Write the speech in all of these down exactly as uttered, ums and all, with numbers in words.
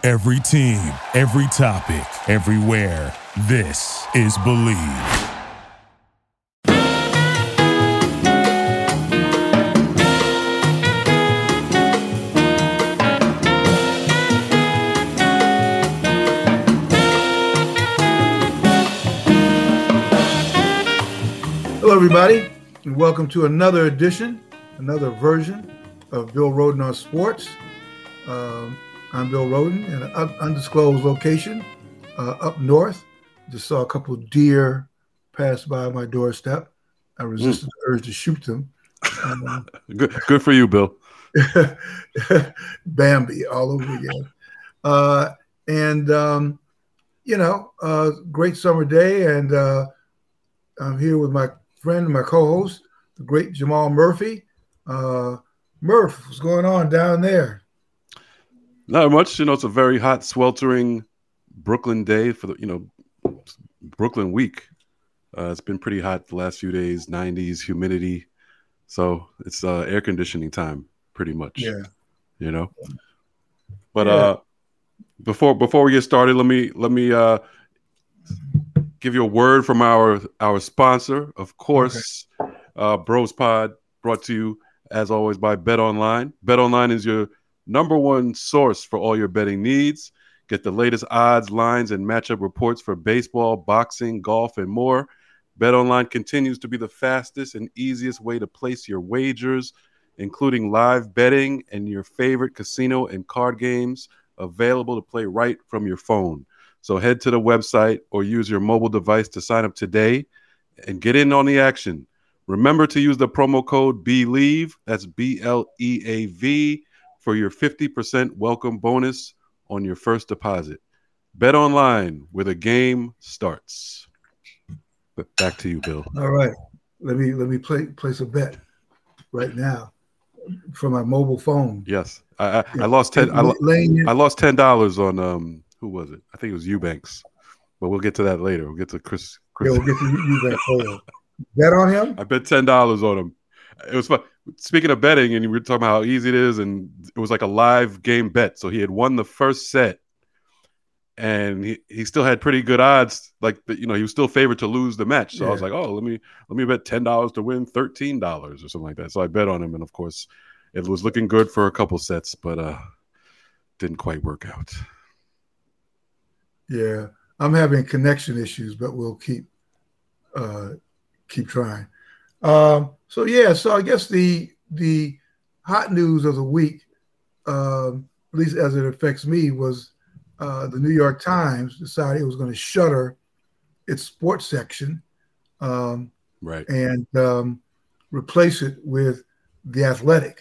Every team, every topic, everywhere. This is Believe. Hello, everybody, and welcome to another edition, another version of Bill Rhoden on Sports. Um, I'm Bill Rhoden in an undisclosed location uh, up north. Just saw a couple of deer pass by my doorstep. I resisted mm. the urge to shoot them. Um, good, good for you, Bill. Bambi all over again. Uh, and, um, you know, uh, great summer day, and uh, I'm here with my friend, my co-host, the great Jamal Murphy. Uh, Murph, what's going on down there? Not much. You know, it's a very hot, sweltering Brooklyn day for the, you know, Brooklyn week. Uh, it's been pretty hot the last few days, nineties, humidity. So it's uh, air conditioning time, pretty much. Yeah. You know? But yeah. uh, before before we get started, let me let me uh, give you a word from our our sponsor, of course, okay. uh, Bros Pod, brought to you as always by BetOnline. BetOnline is your number one source for all your betting needs. Get the latest odds, lines, and matchup reports for baseball, boxing, golf, and more. BetOnline continues to be the fastest and easiest way to place your wagers, including live betting and your favorite casino and card games available to play right from your phone. So head to the website or use your mobile device to sign up today and get in on the action. Remember to use the promo code BELIEVE, that's B L E A V, for your fifty percent welcome bonus on your first deposit. Bet online, where the game starts. Back to you, Bill. All right. Let me let me play, place a bet right now from my mobile phone. Yes. I I, yeah. I lost ten I, I lost ten dollars on um who was it? I think it was Eubanks. But we'll get to that later. We'll get to Chris. Chris. Yeah, we'll get to Eubanks later. Bet on him? I bet ten dollars on him. It was fun. Speaking of betting, and we were talking about how easy it is, and it was like a live game bet. So he had won the first set, and he, he still had pretty good odds. Like, you know, he was still favored to lose the match. So yeah. I was like, oh, let me let me bet ten dollars to win thirteen dollars or something like that. So I bet on him, and of course, it was looking good for a couple sets, but uh, didn't quite work out. Yeah, I'm having connection issues, but we'll keep uh, keep trying. Um, so yeah, so I guess the the hot news of the week, um, at least as it affects me, was uh, the New York Times decided it was going to shutter its sports section, um, right, and um, replace it with The Athletic,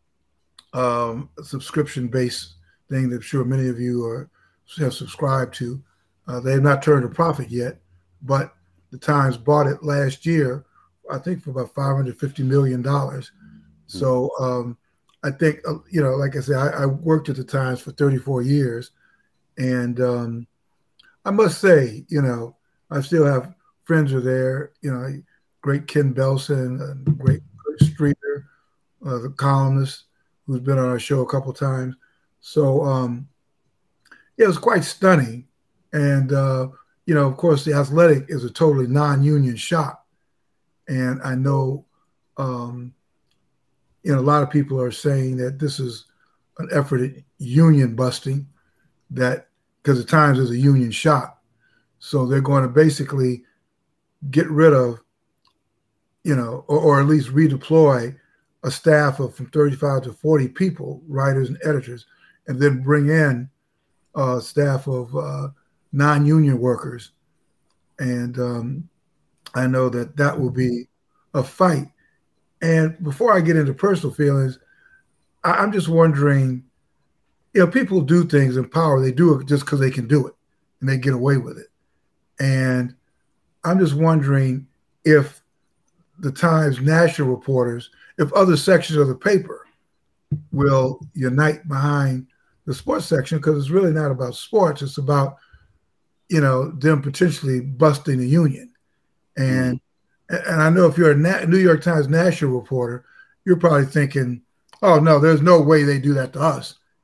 um, a subscription-based thing that I'm sure many of you are have subscribed to. Uh, they have not turned a profit yet, but the Times bought it last year, I think, for about five hundred fifty million dollars. So um, I think, uh, you know, like I said, I, I worked at the Times for thirty-four years. And um, I must say, you know, I still have friends who are there, you know, great Ken Belson, and great Kurt Streeter, uh, the columnist who's been on our show a couple of times. So um, yeah, it was quite stunning. And, uh, you know, of course, The Athletic is a totally non-union shop. And I know, um, you know, a lot of people are saying that this is an effort at union busting, that because the Times is a union shop. So they're going to basically get rid of, you know, or, or at least redeploy a staff of from thirty-five to forty people, writers and editors, and then bring in a staff of uh, non-union workers. And um, I know that that will be a fight. And before I get into personal feelings, I, I'm just wondering, you know, people do things in power. They do it just because they can do it and they get away with it. And I'm just wondering if the Times national reporters, if other sections of the paper will unite behind the sports section, because it's really not about sports. It's about, you know, them potentially busting the union. And mm-hmm. And I know if you're a Na- New York Times national reporter, you're probably thinking, oh, no, there's no way they do that to us.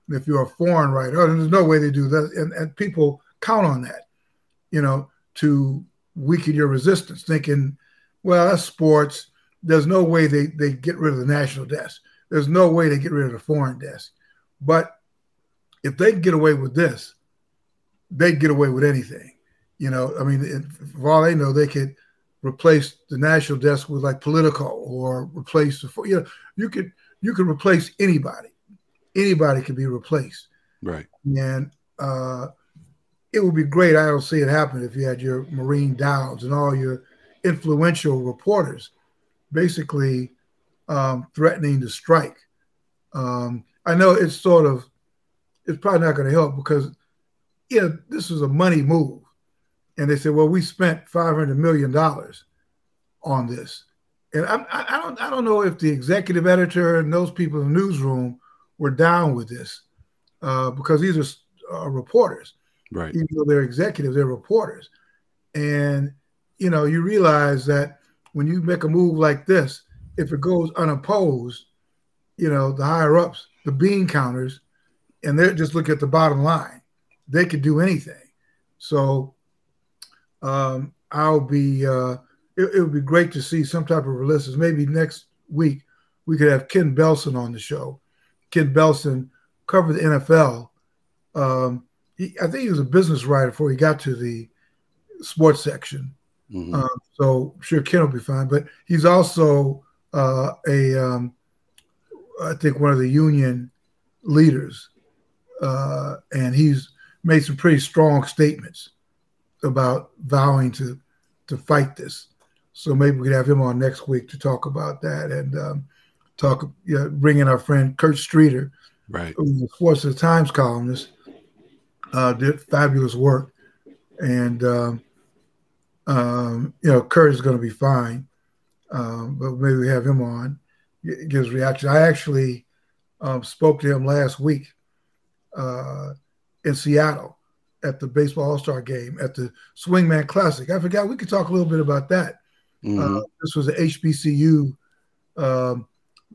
If you're a foreign writer, there's no way they do that. And, and people count on that, you know, to weaken your resistance, thinking, well, that's sports. There's no way they, they get rid of the national desk. There's no way they get rid of the foreign desk. But if they get away with this, they get away with anything. You know, I mean, for all they know, they could replace the national desk with like Politico, or replace the, you know, you could you could replace anybody. Anybody can be replaced. Right. And uh, it would be great. I don't see it happen if you had your Maureen Dowds and all your influential reporters basically um, threatening to strike. Um, I know it's sort of, it's probably not going to help because, yeah, this is a money move. And they said, well, we spent five hundred million dollars on this. And I, I, don't, I don't know if the executive editor and those people in the newsroom were down with this uh, because these are uh, reporters. Right. Even though they're executives, they're reporters. And, you know, you realize that when you make a move like this, if it goes unopposed, you know, the higher ups, the bean counters, and they're just look at the bottom line, they could do anything. So um, I'll be, uh, it, it would be great to see some type of resistance. Maybe next week we could have Ken Belson on the show. Ken Belson covered the N F L. Um, he, I think he was a business writer before he got to the sports section. Mm-hmm. Uh, so I'm sure Ken will be fine. But he's also uh, a, um, I think, one of the union leaders. Uh, and he's made some pretty strong statements about vowing to to fight this. So maybe we could have him on next week to talk about that and um, talk, you know, bring in our friend Kurt Streeter, right, who's a Sports of the Times columnist, uh, did fabulous work. And, um, um, you know, Kurt is going to be fine, um, but maybe we have him on, give his reaction. I actually um, spoke to him last week uh, in Seattle at the Baseball All-Star game, at the Swingman Classic. I forgot, we could talk a little bit about that. Mm-hmm. Uh, this was an H B C U um,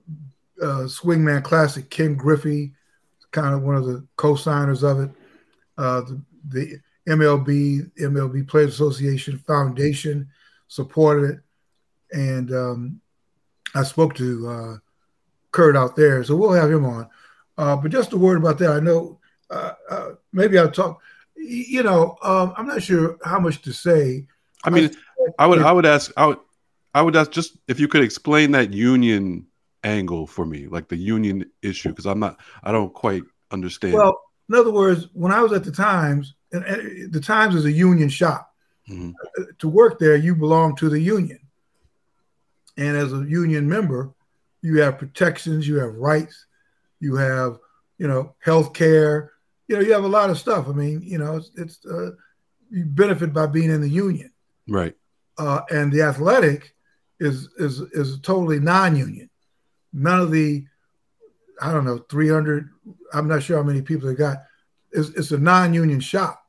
uh, Swingman Classic. Ken Griffey, kind of one of the co-signers of it. Uh, the, the M L B, M L B Players Association Foundation supported it. And um, I spoke to uh, Kurt out there, so we'll have him on. Uh, but just a word about that. I know uh, uh, maybe I'll talk, you know, um, I'm not sure how much to say. I mean, I, I would, I would ask, I would, I would ask just if you could explain that union angle for me, like the union issue, because I'm not, I don't quite understand. Well, in other words, when I was at the Times, and, and the Times is a union shop. Mm-hmm. To work there, you belong to the union. And as a union member, you have protections, you have rights, you have, you know, health care, you know, you have a lot of stuff. I mean, you know, it's, it's uh, you benefit by being in the union. Right. Uh, and the Athletic is, is, is totally non-union. None of the, I don't know, three hundred, I'm not sure how many people they got. It's, it's a non-union shop.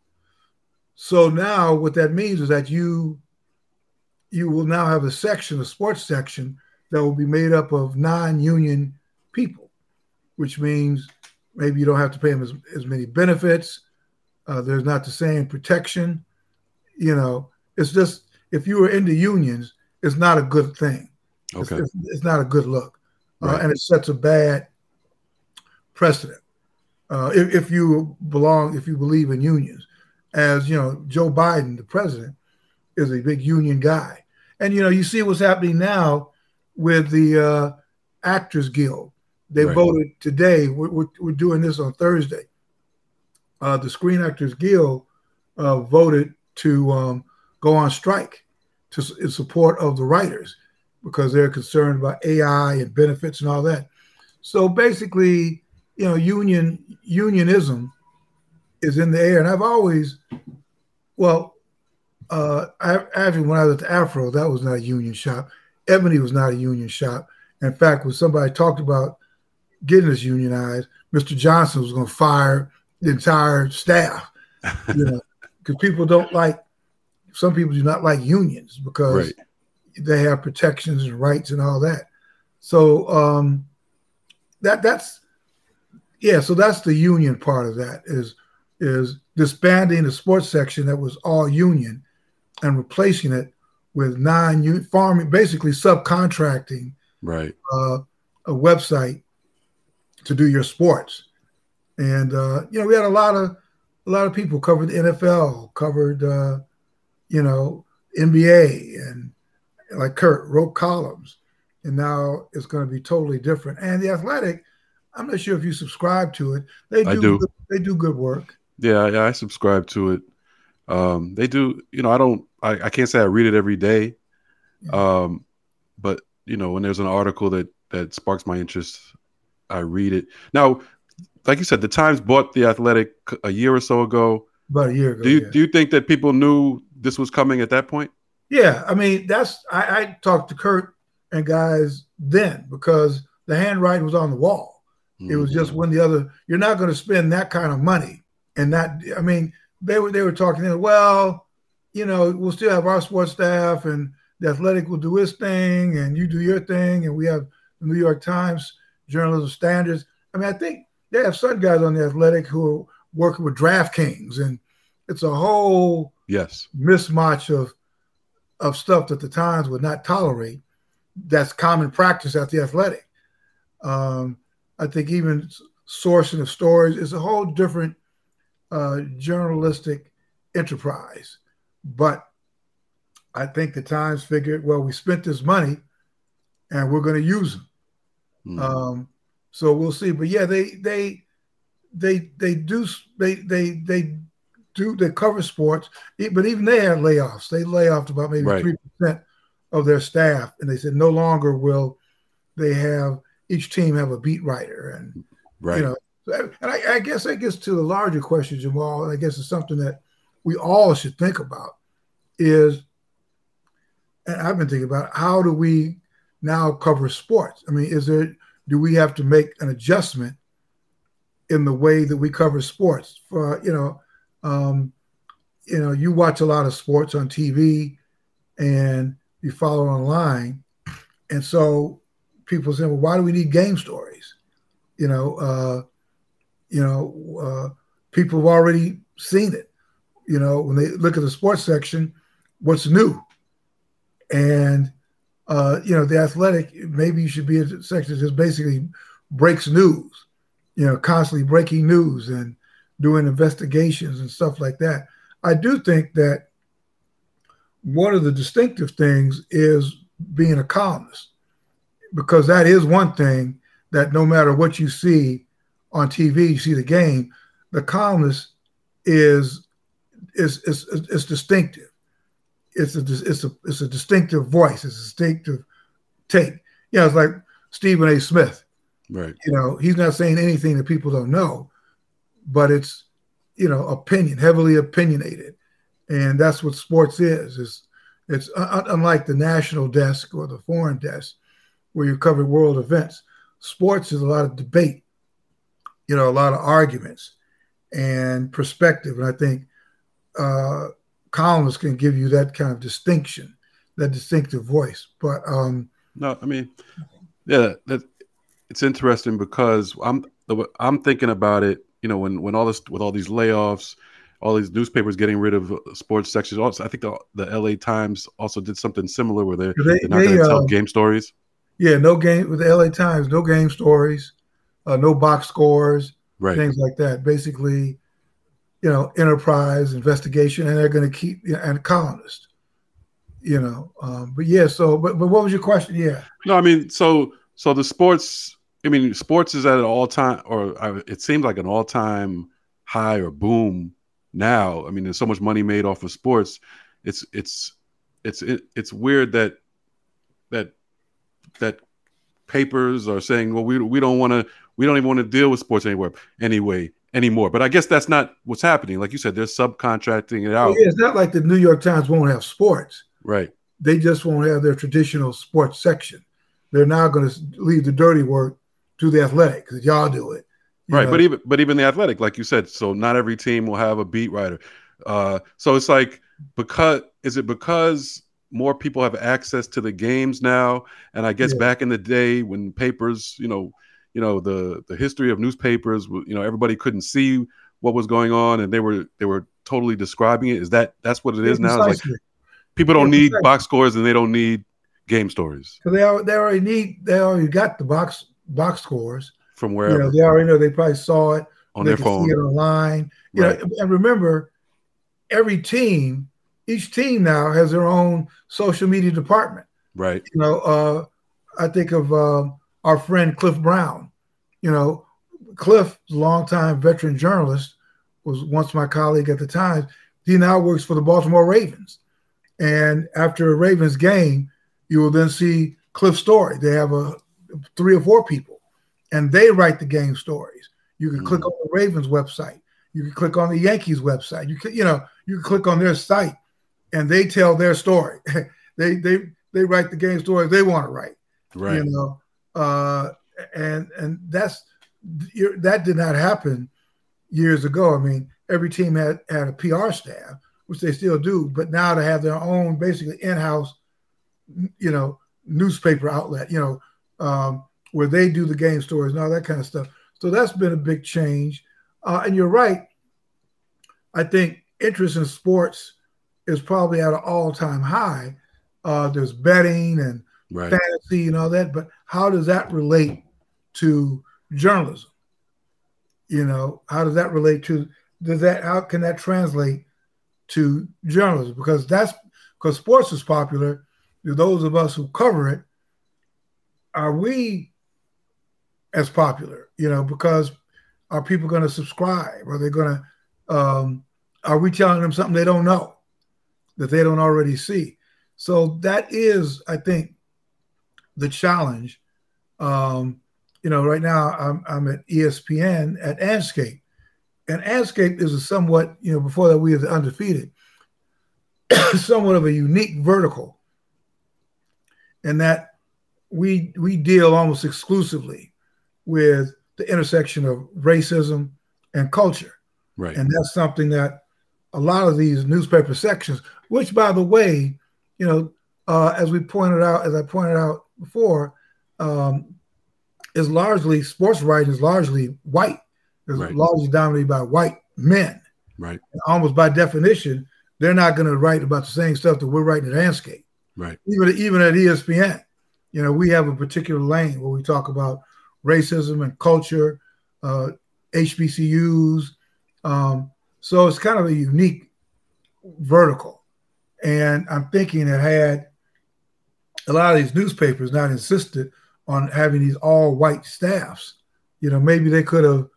So now what that means is that you, you will now have a section, a sports section, that will be made up of non-union people, which means maybe you don't have to pay them as, as many benefits. Uh, there's not the same protection. You know, it's just, if you were into unions, it's not a good thing. Okay. It's, it's, it's not a good look. Right. Uh, and it sets a bad precedent. Uh, if, if you belong, if you believe in unions, as you know, Joe Biden, the president, is a big union guy. And, you know, you see what's happening now with the uh, Actors Guild. They right. voted today. We're, we're, we're doing this on Thursday. Uh, the Screen Actors Guild uh, voted to um, go on strike to, in support of the writers because they're concerned about A I and benefits and all that. So basically, you know, union unionism is in the air. And I've always, well, uh, I, actually, when I was at the Afro, that was not a union shop. Ebony was not a union shop. In fact, when somebody talked about getting us unionized, Mister Johnson was going to fire the entire staff, you know, because people don't like, some people do not like unions because right. they have protections and rights and all that. So um, that that's, Yeah, so that's the union part of that is is disbanding the sports section that was all union and replacing it with non-union farming, basically subcontracting right uh, a website to do your sports. And uh, you know, we had a lot of a lot of people covered the N F L, covered uh, you know N B A, and like Kurt wrote columns. And now it's going to be totally different. And the Athletic, I'm not sure if you subscribe to it. They do. I do. Good, they do good work. Yeah, yeah, I subscribe to it. Um, they do. You know, I don't. I, I can't say I read it every day. Um, but you know, when there's an article that that sparks my interest, I read it. Now, like you said, the Times bought the Athletic a year or so ago. About a year ago. Do you yeah. do you think that people knew this was coming at that point? Yeah, I mean, that's I, I talked to Kurt and guys then because the handwriting was on the wall. Mm-hmm. It was just when the other, you're not going to spend that kind of money and not. I mean, they were they were talking. Well, you know, we'll still have our sports staff and the Athletic will do its thing and you do your thing and we have the New York Times journalism standards. I mean, I think they have some guys on the Athletic who are working with DraftKings and it's a whole yes mismatch of of stuff that the Times would not tolerate. That's common practice at the Athletic. Um, I think even sourcing of stories is a whole different uh, journalistic enterprise. But I think the Times figured, well, we spent this money and we're going to use them. Mm. Um, so we'll see. But yeah, they they they they do they they they do they cover sports, but even they had layoffs. They lay off about maybe three right. percent of their staff, and they said no longer will they have each team have a beat writer, and right. you know, and I, I guess that gets to the larger question, Jamal. And I guess it's something that we all should think about. Is, and I've been thinking about how do we now cover sports? I mean, is there do we have to make an adjustment in the way that we cover sports? For you know, um, you know, you watch a lot of sports on T V, and you follow online, and so people say, well, why do we need game stories? You know, uh, you know, uh, people have already seen it. You know, when they look at the sports section, what's new? And, uh, you know, the Athletic, maybe you should be a section that just basically breaks news, you know, constantly breaking news and doing investigations and stuff like that. I do think that one of the distinctive things is being a columnist, because that is one thing that no matter what you see on T V, you see the game, the columnist is is is, is distinctive. It's a it's a it's a distinctive voice. It's a distinctive take. You know, it's like Stephen A. Smith. Right. You know, he's not saying anything that people don't know, but it's, you know, opinion, heavily opinionated, and that's what sports is. It's it's uh, unlike the national desk or the foreign desk, where you cover world events. Sports is a lot of debate, you know, a lot of arguments and perspective, and I think uh, columnists can give you that kind of distinction, that distinctive voice. But um, no, I mean, yeah, that it's interesting because I'm I'm thinking about it. You know, when when all this with all these layoffs, all these newspapers getting rid of sports sections. Also, I think the the L A Times also did something similar where they're, they, they're not going to tell um, game stories. Yeah, no game with the L A Times, no game stories, uh, no box scores, right. things like that. Basically, you know, enterprise investigation, and they're going to keep you know, and columnist. You know, um, but yeah. So, but but what was your question? Yeah. No, I mean, so so the sports. I mean, sports is at an all time, or uh, it seems like an all time high or boom now. I mean, there's so much money made off of sports. It's it's it's it, it's weird that that that papers are saying, well, we we don't want to, we don't even want to deal with sports anywhere anyway anymore. But I guess that's not what's happening. Like you said, they're subcontracting it out. Well, yeah, it's not like the New York Times won't have sports. Right. They just won't have their traditional sports section. They're now going to leave the dirty work to the Athletic because y'all do it. Right. know? But even but even the Athletic, like you said, so not every team will have a beat writer. Uh, so it's like, because is it because more people have access to the games now? And I guess yeah. back in the day when papers, you know, you know, the the history of newspapers. You know, everybody couldn't see what was going on, and they were they were totally describing it. Is that that's what it is Yeah, now? It's precisely. like people don't Yeah, need precisely. box scores and they don't need game stories So they al- they already need they already got the box box scores. from You wherever know, they already know. They probably saw it. on They their can see phone. it online. You Right. know, and remember, every team, each team now has their own social media department. Right. You know, uh, I think of uh, our friend Cliff Brown. You know, Cliff, longtime veteran journalist, was once my colleague at the Times. He now works for the Baltimore Ravens. And after a Ravens game, you will then see Cliff's story. They have a three or four people, and they write the game stories. You can Mm. click on the Ravens website. You can click on the Yankees website. You can, you know, you can click on their site, and they tell their story. they they they write the game stories they want to write. Right. You know, uh, and and that's that did not happen years ago. I mean, every team had had a P R staff, which they still do, but now to have their own basically in-house, you know, newspaper outlet, you know, um, where they do the game stories and all that kind of stuff. So that's been a big change. Uh, and you're right. I think interest in sports is probably at an all-time high. Uh, there's betting and Right. fantasy and all that, but how does that relate to journalism? You know, how does that relate to does that how can that translate to journalism? Because that's because sports is popular. To those of us who cover it, are we as popular? You know, because are people going to subscribe? Are they going to? Um, are we telling them something they don't know, that they don't already see? So that is, I think, the challenge. Um, you know, right now I'm, I'm at E S P N at Anscape, and Anscape is a somewhat, you know, before that we were undefeated, somewhat of a unique vertical, in that we we deal almost exclusively with the intersection of racism and culture. Right. And that's something that a lot of these newspaper sections, which, by the way, you know, uh, as we pointed out, as I pointed out before, um, is largely sports writing is largely white. It's Right. largely dominated by white men. Right. And almost by definition, they're not going to write about the same stuff that we're writing at Anscape. Right. Even even at E S P N, you know, we have a particular lane where we talk about racism and culture, uh, H B C Us. Um, so it's kind of a unique vertical. And I'm thinking that had a lot of these newspapers not insisted on having these all white staffs, you know, maybe they could have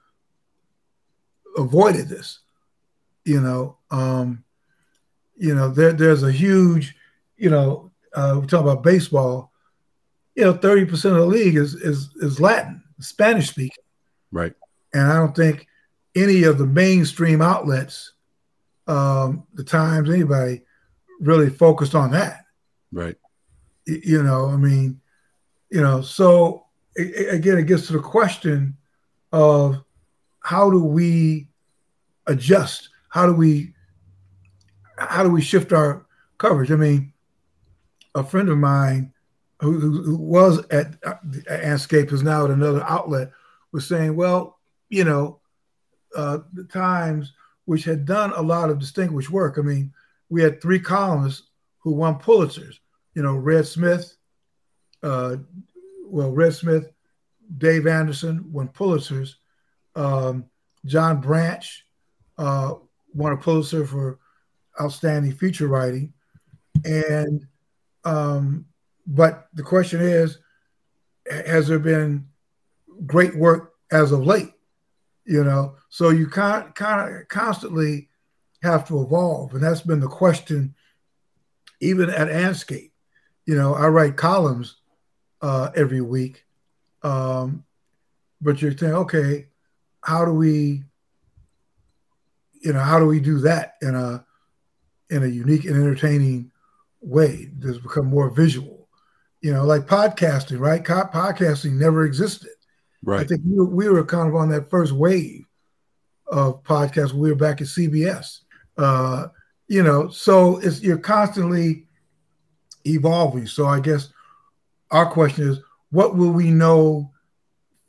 avoided this. You know, um, you know, there, there's a huge, you know, uh, we talk about baseball. You know, thirty percent of the league is is is Latin, Spanish speaking. Right. And I don't think any of the mainstream outlets, um, the Times, anybody, really focused on that. Right. You know, I mean, you know, so it, again, it gets to the question of how do we adjust? How do we how do we shift our coverage? I mean, a friend of mine who, who, who was at, at Anscape is now at another outlet was saying, well, you know, uh, the Times, which had done a lot of distinguished work. I mean, we had three columnists who won Pulitzers. You know, Red Smith, uh, well, Red Smith, Dave Anderson won Pulitzers. Um, John Branch uh, won a Pulitzer for outstanding feature writing. And, um, but the question is, has there been great work as of late? You know, so you kind kind of constantly have to evolve. And that's been the question, even at Anscape. You know, I write columns uh, every week, um, but you're saying, okay, how do we, you know, how do we do that in a in a unique and entertaining way? Does it become more visual? You know, like podcasting, right? Co- podcasting never existed. Right. I think we were, we were kind of on that first wave of podcasts. We were back at C B S. Uh, you know, so it's you're constantly evolving. So I guess our question is, what will we know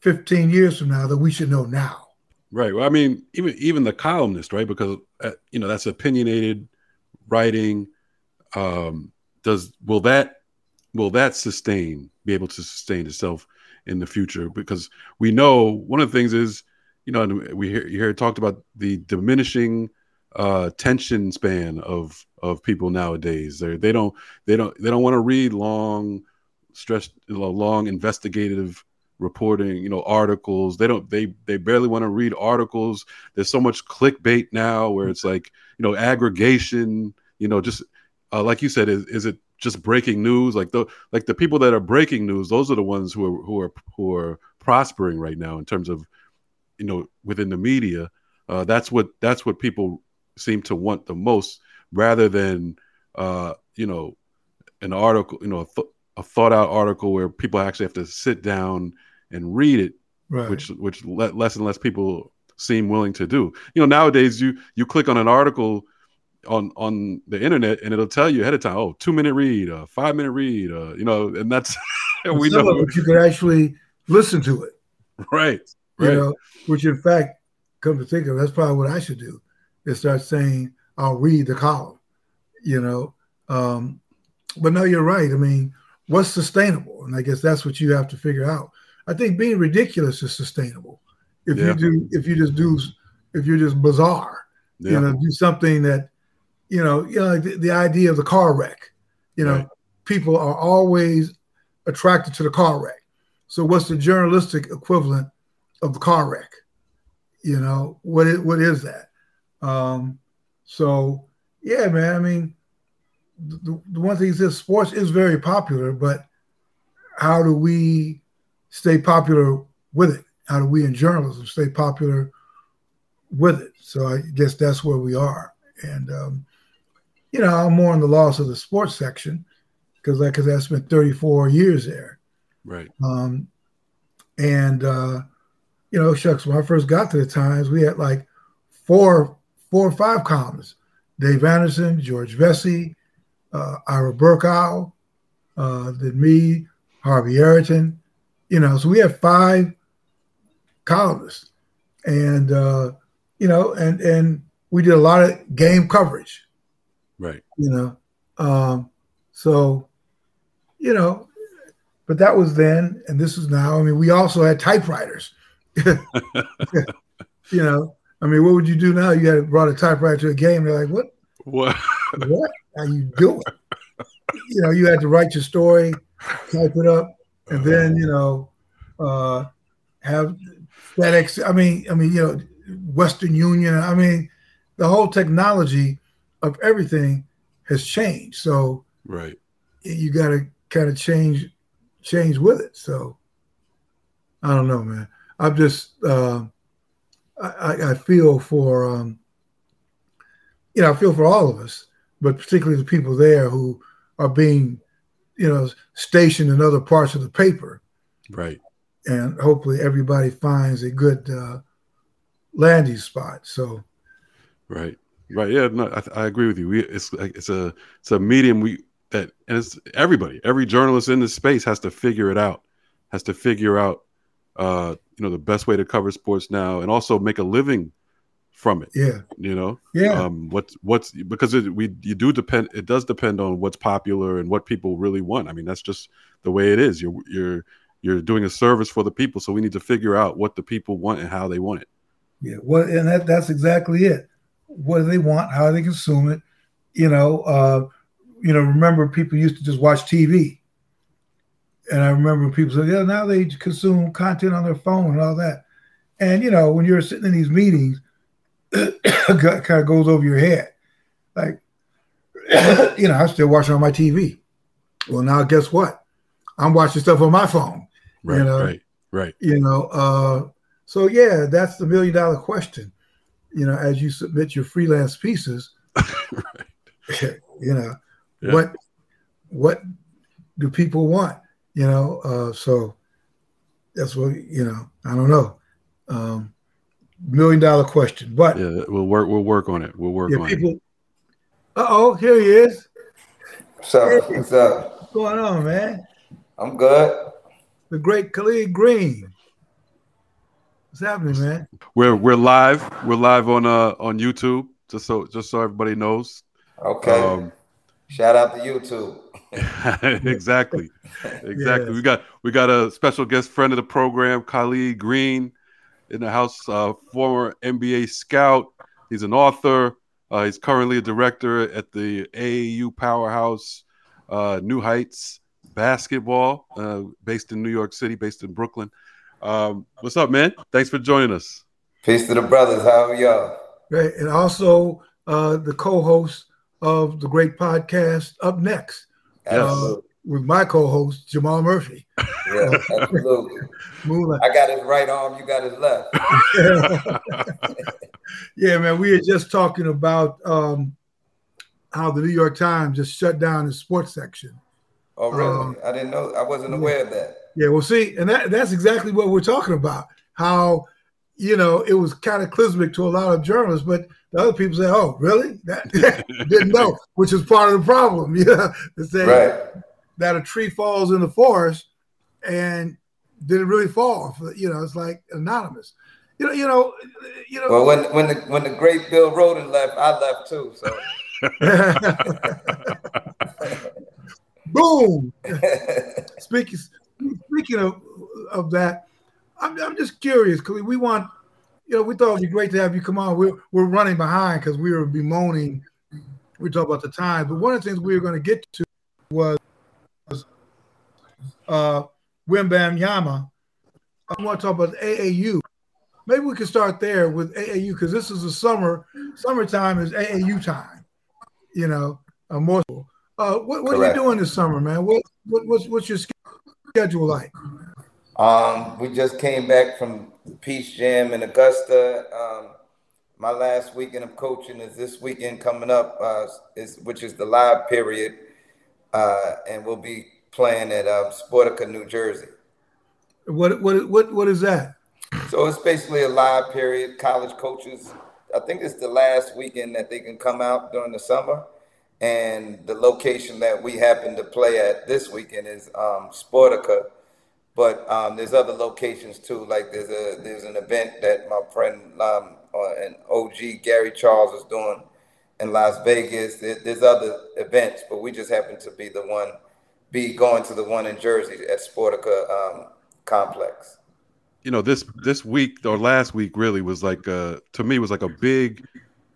fifteen years from now that we should know now. Right. Well, I mean, even even the columnist, right? Because uh, you know that's opinionated writing. Um, does will that will that sustain? Be able to sustain itself in the future? Because we know one of the things is, you know, we hear you hear it talked about the diminishing uh, attention span of of people nowadays. They they don't they don't they don't want to read long, stressed, long investigative reporting, you know, articles. They don't they they barely want to read articles. There's so much clickbait now where it's like, you know, aggregation, you know, just uh, like you said, is, is it just breaking news? Like the like the people that are breaking news, those are the ones who are who are who are prospering right now in terms of, you know, within the media. Uh, that's what that's what people seem to want the most, rather than uh, you know, an article, you know, a, th- a thought out article where people actually have to sit down and read it, Right. which which le- less and less people seem willing to do. You know, nowadays you you click on an article on on the internet and it'll tell you ahead of time, oh, two minute read, uh, five minute read, uh, you know, and that's and we some know of it you could actually listen to it, right, you right, know, which in fact, come to think of it, that's probably what I should do, is start saying I'll read the column, you know. Um, but no, you're right. I mean, what's sustainable? And I guess that's what you have to figure out. I think being ridiculous is sustainable. If Yeah. you do, if you just do, if you're just bizarre, yeah, you know, do something that, you know, you know, the, the idea of the car wreck, you know, Right. people are always attracted to the car wreck. So what's the journalistic equivalent of the car wreck? You know, what is, what is that? Um, so yeah, man, I mean, the, the one thing is this: sports is very popular, but how do we stay popular with it? How do we in journalism stay popular with it? So I guess that's where we are. And, um, you know, I'm more on the loss of the sports section because I, cause I spent thirty-four years there. right, Um, and, uh, you know, shucks, when I first got to the Times, we had like four, four or five columnists: Dave Anderson, George Vesey, uh, Ira Burkow, uh, then me, Harvey Arrington, you know, so we had five columnists, and, uh, you know, and, and we did a lot of game coverage, right, you know. Um, so, you know, but that was then, and this is now. I mean, we also had typewriters, you know. I mean, what would you do now? You had brought a typewriter to a game. They're like, what? what, What are you doing? You know, you had to write your story, type it up, and then, you know, uh, have FedEx. I mean, I mean, you know, Western Union. I mean, the whole technology of everything has changed. So right, you got to kind of change, change with it. So I don't know, man. I'm just, uh, I, I feel for, um, you know, I feel for all of us, but particularly the people there who are being, you know, stationed in other parts of the paper. right. And hopefully everybody finds a good uh, landing spot. So, Right, right. Yeah, no, I, I agree with you. We, it's like it's a it's a medium we that, and it's everybody, every journalist in this space has to figure it out, has to figure out, uh, you know, the best way to cover sports now, and also make a living from it. yeah, You know, yeah, um, what's what's because it, we you do depend. It does depend on what's popular and what people really want. I mean, that's just the way it is. You're you're you're doing a service for the people, so we need to figure out what the people want and how they want it. yeah. Well, and that, that's exactly it. What do they want? How do they consume it? You know, uh, you know, remember people used to just watch T V. And I remember people said, yeah, now they consume content on their phone and all that. And, you know, when you're sitting in these meetings, it kind of goes over your head. Like, you know, I'm still watching on my T V. Well, now guess what? I'm watching stuff on my phone. Right, you know? right, right. You know, uh, so yeah, that's the million dollar question. You know, as you submit your freelance pieces, right. you know, Yeah. what what do people want? You know, uh, so that's what, you know, I don't know. Um, million dollar question. But Yeah, we'll work. We'll work on it. We'll work yeah, on people. it. Uh oh, here he is. What's up? Hey. What's up? What's going on, man? I'm good. The great Khalid Green. What's happening, man? We're we're live. We're live on uh on YouTube. Just so just so everybody knows. Okay. Um, Shout out to YouTube. exactly. Exactly. Yes. We got we got a special guest friend of the program, Khalid Green, in the house. Uh, former N B A scout. He's an author. Uh, he's currently a director at the A A U powerhouse, uh, New Heights Basketball, uh, based in New York City, based in Brooklyn. Um, what's up, man? Thanks for joining us. Peace to the brothers. How are y'all? Right. And also uh, the co-host of the great podcast Up Next. Yes. Uh, with my co-host, Jamal Murphy. Yeah, absolutely. Moonlight. I got his right arm, you got his left. Yeah, man. We were just talking about um, how the New York Times just shut down the sports section. Oh, really? Um, I didn't know. I wasn't aware of that. Yeah, well, see, and that, that's exactly what we're talking about. How, you know, it was cataclysmic to a lot of journalists, but the other people say, oh, really? That, didn't know, which is part of the problem. Yeah, to say Right. that a tree falls in the forest and did it really fall? You know, it's like anonymous. You know, you know, you know. Well, when when the when the great Bill Rhoden left, I left too. So. Boom. Speaking speaking of of that, I'm I'm just curious because we want, you know, we thought it'd be great to have you come on. We're we're running behind because we were bemoaning. We talked about the time, but one of the things we were going to get to was uh, Wembanyama. I want to talk about A A U. Maybe we could start there with A A U because this is the summer. Summertime is A A U time. You know, uh, more. Uh, what what are you doing this summer, man? What what what's what's your schedule like? Um, we just came back from Peach Jam in Augusta. Um, my last weekend of coaching is this weekend coming up, uh, is which is the live period, uh, and we'll be playing at um, Sportica, New Jersey. What what what what is that? So it's basically a live period. College coaches, I think it's the last weekend that they can come out during the summer. And the location that we happen to play at this weekend is um, Sportica, but um, there's other locations too. Like there's a there's an event that my friend um, uh, and O G Gary Charles is doing in Las Vegas. There, there's other events, but we just happen to be the one, be going to the one in Jersey at Sportica um, complex. You know, this this week or last week really was like uh to me was like a big,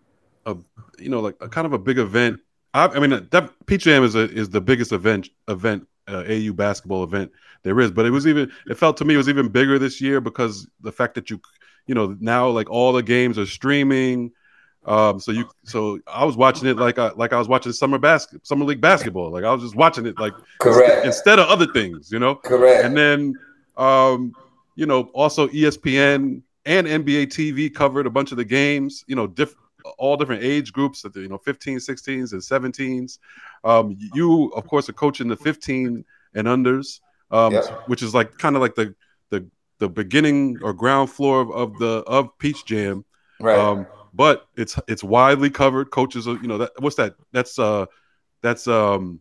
a you know like a kind of a big event. I, I mean, that Peach Jam is a, is the biggest event event uh, A U basketball event there is, but it was even it felt to me it was even bigger this year because the fact that you you know now like all the games are streaming, um, so you so I was watching it like I like I was watching summer basket summer league basketball, like I was just watching it like Correct. instead of other things, you know. Correct. And then um, you know also E S P N and N B A T V covered a bunch of the games, you know, different. all different age groups, you know, fifteens, sixteens, and seventeens. Um, you, of course, are coaching the fifteen and unders, um, Yeah. which is like kind of like the the the beginning or ground floor of, of the of Peach Jam. Right. Um, but it's it's widely covered. Coaches are, you know, that what's that? That's uh, that's um,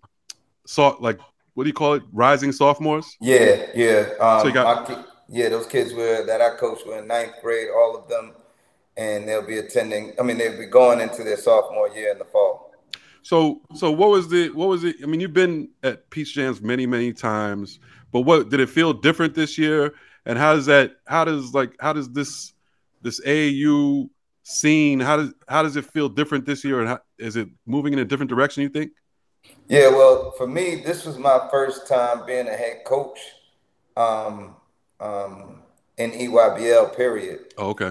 so like what do you call it? Rising sophomores. Yeah, yeah. Um, So you got- my ki- yeah, those kids were that I coached were in ninth grade, all of them. And they'll be attending. I mean, they'll be going into their sophomore year in the fall. So, so what was the what was it? I mean, you've been at Peach Jams many, many times, but what did it feel different this year? And how does that? How does like how does this this A A U scene? How does how does it feel different this year? And how, is it moving in a different direction? You think? Yeah, well, for me, this was my first time being a head coach um, um, in E Y B L. Period. Oh, okay.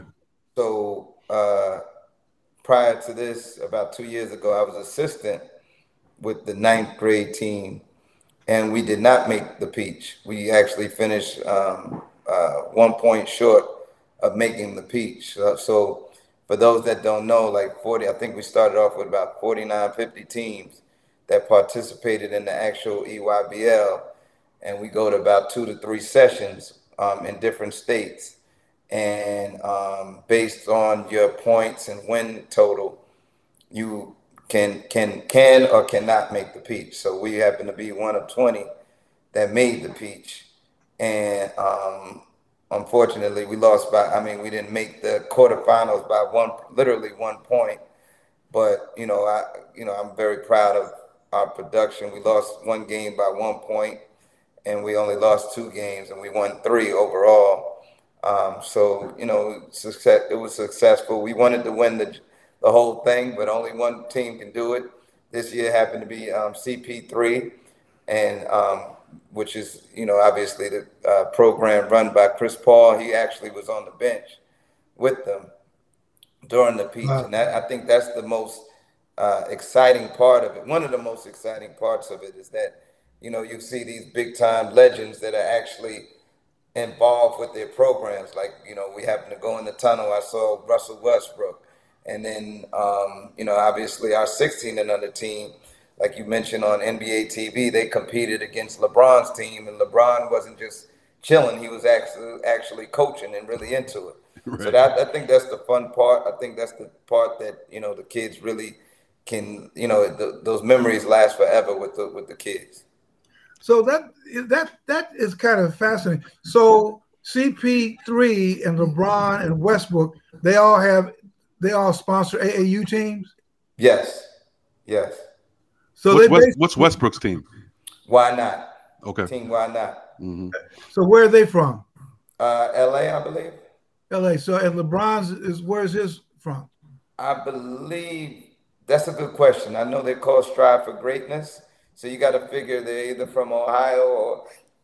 So uh, prior to this, about two years ago, I was assistant with the ninth grade team, and we did not make the Peach. We actually finished um, uh, one point short of making the Peach. So, so for those that don't know, like forty, I think we started off with about forty-nine, fifty teams that participated in the actual E Y B L, and we go to about two to three sessions um, in different states. And um, based on your points and win total, you can can can or cannot make the Peach. So we happen to be one of twenty that made the Peach, and um, unfortunately, we lost by, I mean, we didn't make the quarterfinals by one, literally one point. But, you know, I, you know, I'm very proud of our production. We lost one game by one point, and we only lost two games, and we won three overall. Um, so, you know, success, it was successful. We wanted to win the, the whole thing, but only one team can do it. This year happened to be um, C P three, and um, which is, you know, obviously the uh, program run by Chris Paul. He actually was on the bench with them during the peach. Wow. And that, I think that's the most uh, exciting part of it. One of the most exciting parts of it is that, you know, you see these big time legends that are actually involved with their programs. Like, you know, we happened to go in the tunnel. I saw Russell Westbrook. And then, um, you know, obviously our sixteen and under team, like you mentioned on N B A T V, they competed against LeBron's team, and LeBron wasn't just chilling. He was actually actually coaching and really into it. Right. So that, I think that's the fun part. I think that's the part that, you know, the kids really can, you know, the, those memories last forever with the with the kids. So that that that is kind of fascinating. So C P three and LeBron and Westbrook, they all have they all sponsor A A U teams? Yes. Yes. So what's, West, what's Westbrook's team? Why not? Okay. Team Why Not? Mm-hmm. So where are they from? Uh, L A, I believe. L A. So and LeBron's is where's his from? I believe that's a good question. I know they're called Strive for Greatness. So you got to figure they're either from Ohio or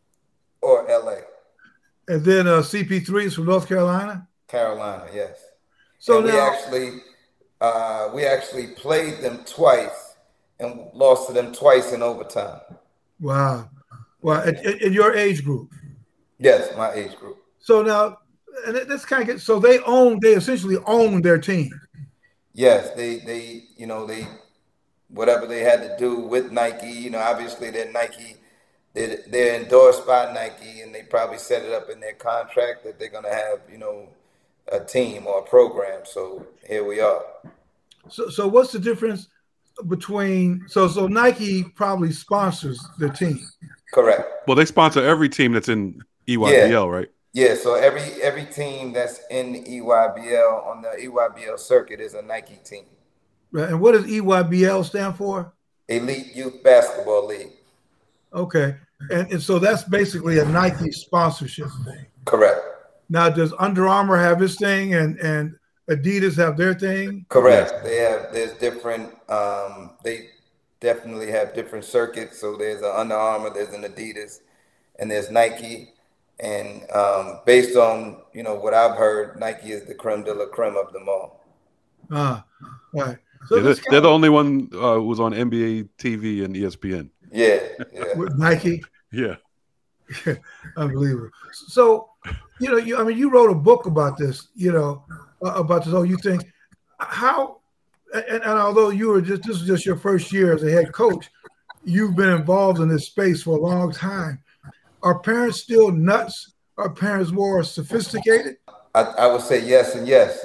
or L A. And then uh, C P three is from North Carolina. Carolina, yes. So and now, we actually uh, we actually played them twice and lost to them twice in overtime. Wow, wow! In, in your age group? Yes, my age group. So now, and this kind of gets, so they own, they essentially own their team. Yes, they they you know they whatever they had to do with Nike. You know, obviously they're Nike. They're, they're endorsed by Nike, and they probably set it up in their contract that they're going to have, you know, a team or a program. So here we are. So, so what's the difference between so so Nike probably sponsors the team? Correct. Well, they sponsor every team that's in E Y B L, yeah. right? Yeah. So every every team that's in E Y B L on the E Y B L circuit is a Nike team. Right. And what does E Y B L stand for? Elite Youth Basketball League. Okay. And, and so that's basically a Nike sponsorship thing. Correct. Now, does Under Armour have his thing and, and Adidas have their thing? Correct. They have, there's different, um, they definitely have different circuits. So there's an Under Armour, there's an Adidas, and there's Nike. And um, based on, you know, what I've heard, Nike is the creme de la creme of them all. Ah, right. So yeah, they're, they're the only one uh, who was on N B A T V and E S P N. Yeah, yeah. With Nike? Yeah. Unbelievable. So, you know, you I mean, you wrote a book about this, you know, uh, about this. Oh, you think how, and, and although you were just, this was just your first year as a head coach, you've been involved in this space for a long time. Are parents still nuts? Are parents more sophisticated? I, I would say yes and yes.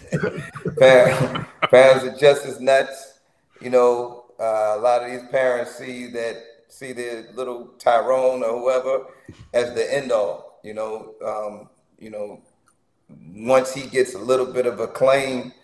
parents, parents are just as nuts. You know, uh, a lot of these parents see that see their little Tyrone or whoever as the end all. You know, um, you know, once he gets a little bit of acclaim,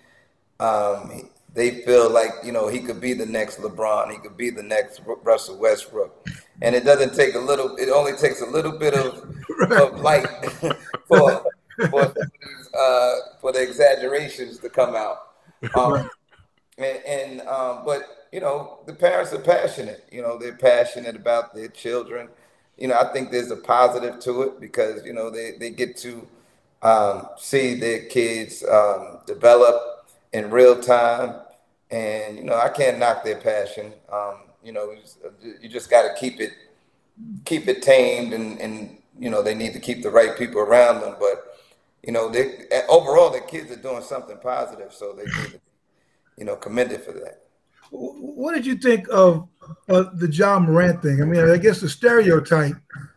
um, they feel like, you know, he could be the next LeBron, he could be the next Russell Westbrook, and it doesn't take a little. It only takes a little bit of, of light for for uh, for the exaggerations to come out. Um, and and um, but you know, the parents are passionate. You know, they're passionate about their children. You know, I think there's a positive to it because, you know, they, they get to um, see their kids um, develop in real time. And, you know, I can't knock their passion. Um, you know, you just got to keep it keep it tamed and, and, you know, they need to keep the right people around them. But, you know, they, overall, the kids are doing something positive. So they need to, you know, commended for that. What did you think of uh, the Ja Morant thing? I mean, I guess the stereotype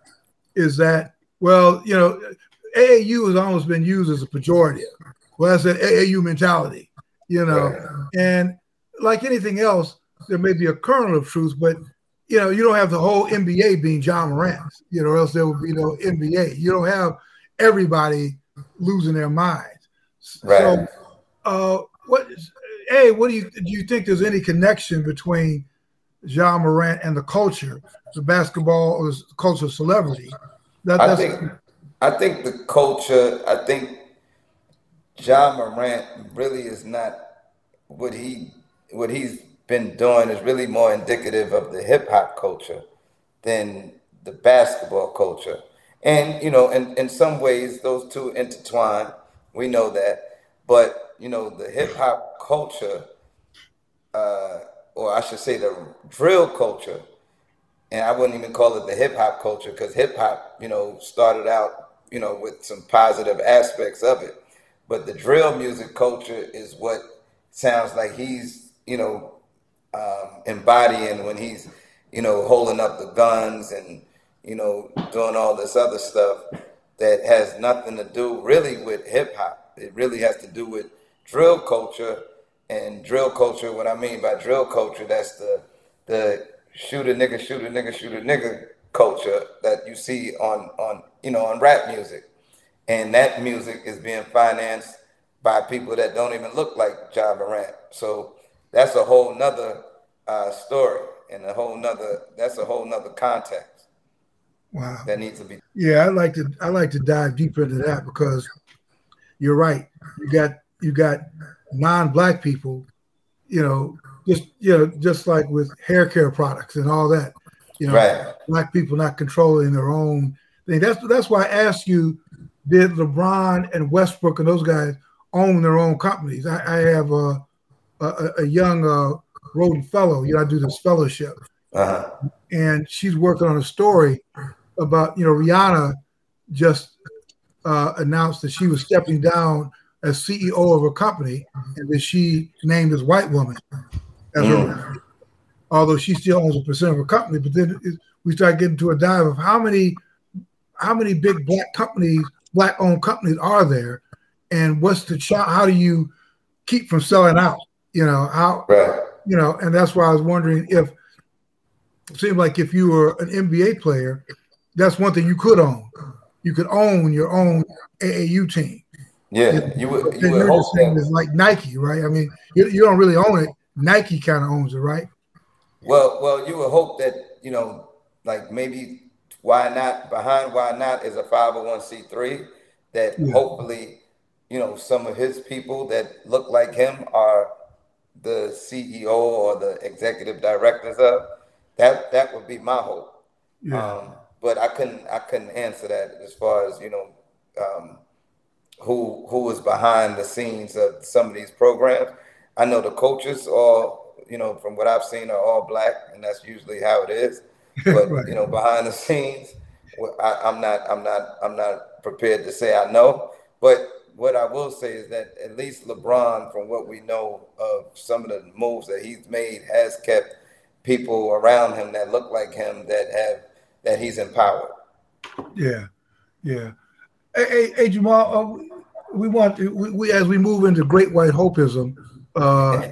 is that, well, you know, A A U has almost been used as a pejorative. Well, that's an A A U mentality, you know. Right. And like anything else, there may be a kernel of truth, but, you know, you don't have the whole N B A being Ja Morant, you know, or else there would be no N B A. You don't have everybody losing their minds. Right. So, uh, what? Hey, what do you do? You think there's any connection between Ja Morant and the culture, the basketball or the culture of celebrity? That, I that's think. I think the culture. I think Ja Morant really is not what he what he's been doing is really more indicative of the hip hop culture than the basketball culture. And, you know, in, in some ways, those two intertwine. We know that. But, you know, the hip hop culture, uh, or I should say the drill culture, and I wouldn't even call it the hip hop culture because hip hop, you know, started out, you know, with some positive aspects of it. But the drill music culture is what sounds like he's, you know, um, embodying when he's, you know, holding up the guns and, you know, doing all this other stuff that has nothing to do really with hip hop. It really has to do with drill culture. And drill culture, what I mean by drill culture, that's the the shoot a nigga, shoot a nigga, shoot a nigga culture that you see on, on you know, on rap music. And that music is being financed by people that don't even look like Ja Morant. So that's a whole nother uh, story and a whole nother, that's a whole nother context. Wow. That needs to be. Yeah, I like to I like to dive deeper into that because you're right. You got you got non-black people, you know, just you know, just like with hair care products and all that. You know, right. Black people not controlling their own thing. That's that's why I asked you, did LeBron and Westbrook and those guys own their own companies? I, I have a a, a young uh, Rhoden fellow. You know, I do this fellowship, uh-huh. and she's working on a story about, you know, Rihanna just uh, announced that she was stepping down as C E O of a company, and that she named this white woman as mm. her, although she still owns a percent of her company. But then it, we start getting to a dive of how many how many big black companies, black owned companies are there, and what's the ch- how do you keep from selling out? You know how right. you know, and that's why I was wondering if it seemed like if you were an N B A player, that's one thing you could own. You could own your own A A U team. Yeah, you, know, you would. You would hope that is like Nike, right? I mean, you, you don't really own it. Nike kind of owns it, right? Well, well, you would hope that, you know, like maybe why not behind why not is a five oh one c three that yeah. hopefully, you know, some of his people that look like him are the C E O or the executive directors of. That that would be my hope. Yeah. Um, but I couldn't I couldn't answer that as far as, you know, um, who who is behind the scenes of some of these programs. I know the coaches all, you know, from what I've seen, are all black, and that's usually how it is. But right. you know, behind the scenes, I, I'm not I'm not I'm not prepared to say I know. But what I will say is that at least LeBron, from what we know of some of the moves that he's made, has kept people around him that look like him that have that he's empowered. Yeah, yeah. Hey, hey, hey Jamal, uh, we want to, we, we as we move into Great White Hopeism. Uh,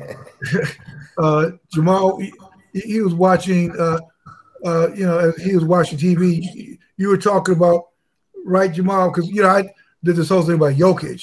uh, Jamal, he, he was watching. Uh, uh, you know, he was watching T V. You were talking about, right, Jamal? Because you know, I did this whole thing about Jokic,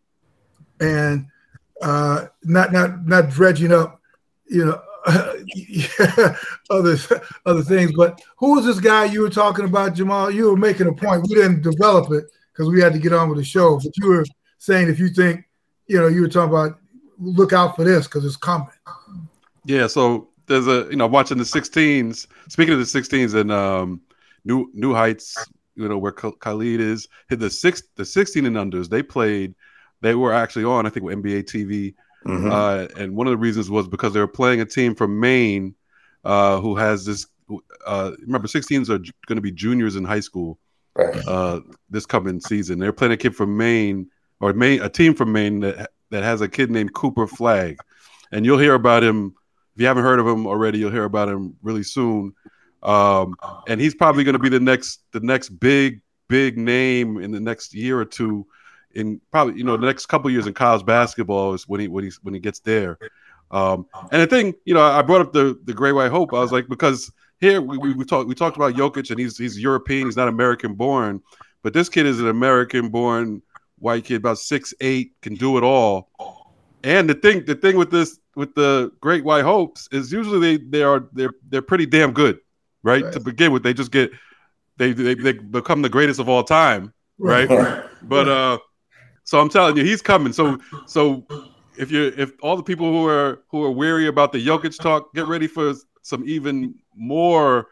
and uh, not not not dredging up, you know. Uh, yeah, other other things, but who was this guy you were talking about, Jamal? You were making a point. We didn't develop it because we had to get on with the show. But you were saying if you think, you know, you were talking about look out for this because it's coming. Yeah. So there's a, you know, watching the sixteens. Speaking of the sixteens and um, New New Heights, you know, where Khalid is, hit the six the sixteen and unders. They played. They were actually on, I think, with N B A T V. Mm-hmm. Uh, and one of the reasons was because they were playing a team from Maine uh, who has this. Uh, remember, sixteens are j- going to be juniors in high school right. uh, this coming season. They're playing a kid from Maine, or Maine, a team from Maine that that has a kid named Cooper Flagg, and you'll hear about him. If you haven't heard of him already, you'll hear about him really soon. Um, and he's probably going to be the next the next big big name in the next year or two. In probably, you know, the next couple of years in college basketball is when he when he when he gets there. Um, and the thing, you know, I brought up the the Great White Hope. I was like, because here we we, we talked we talked about Jokic, and he's he's European, he's not American born, but this kid is an American-born white kid, about six eight, can do it all. And the thing, the thing with this, with the Great White Hopes, is usually they they are they're they're pretty damn good, right? right. To begin with, they just get they, they they become the greatest of all time, right? right. But uh, so I'm telling you, he's coming. So so if you if all the people who are who are weary about the Jokic talk, get ready for some even more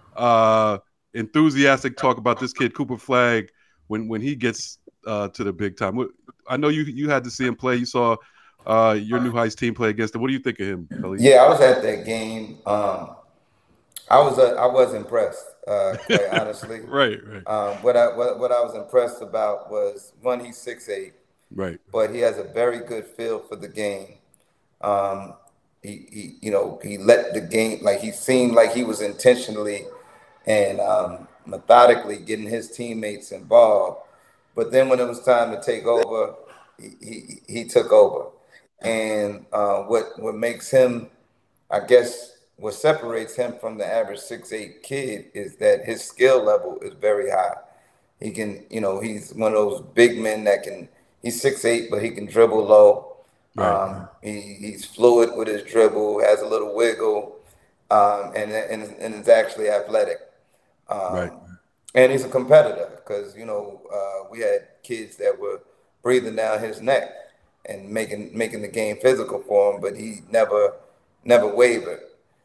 uh enthusiastic talk about this kid Cooper Flagg when when he gets uh to the big time. I know you you had to see him play. You saw uh your New Heights team play against him. What do you think of him, Kelly? Yeah, I was at that game. Um I was uh, I was impressed, uh quite honestly. right, right. Um what I what, what I was impressed about was, one, he's six eight. Right. But he has a very good feel for the game. Um he, he you know, he let the game, like he seemed like he was intentionally and um, methodically getting his teammates involved. But then when it was time to take over, he, he, he took over. And uh, what what makes him, I guess, what separates him from the average six eight kid is that his skill level is very high. He can, you know, he's one of those big men that can, he's six eight, but he can dribble low. Right. Um, he, he's fluid with his dribble, has a little wiggle, um, and, and, and is actually athletic. Um, right. And he's a competitor because, you know, uh, we had kids that were breathing down his neck and making making the game physical for him, but he never never wavered.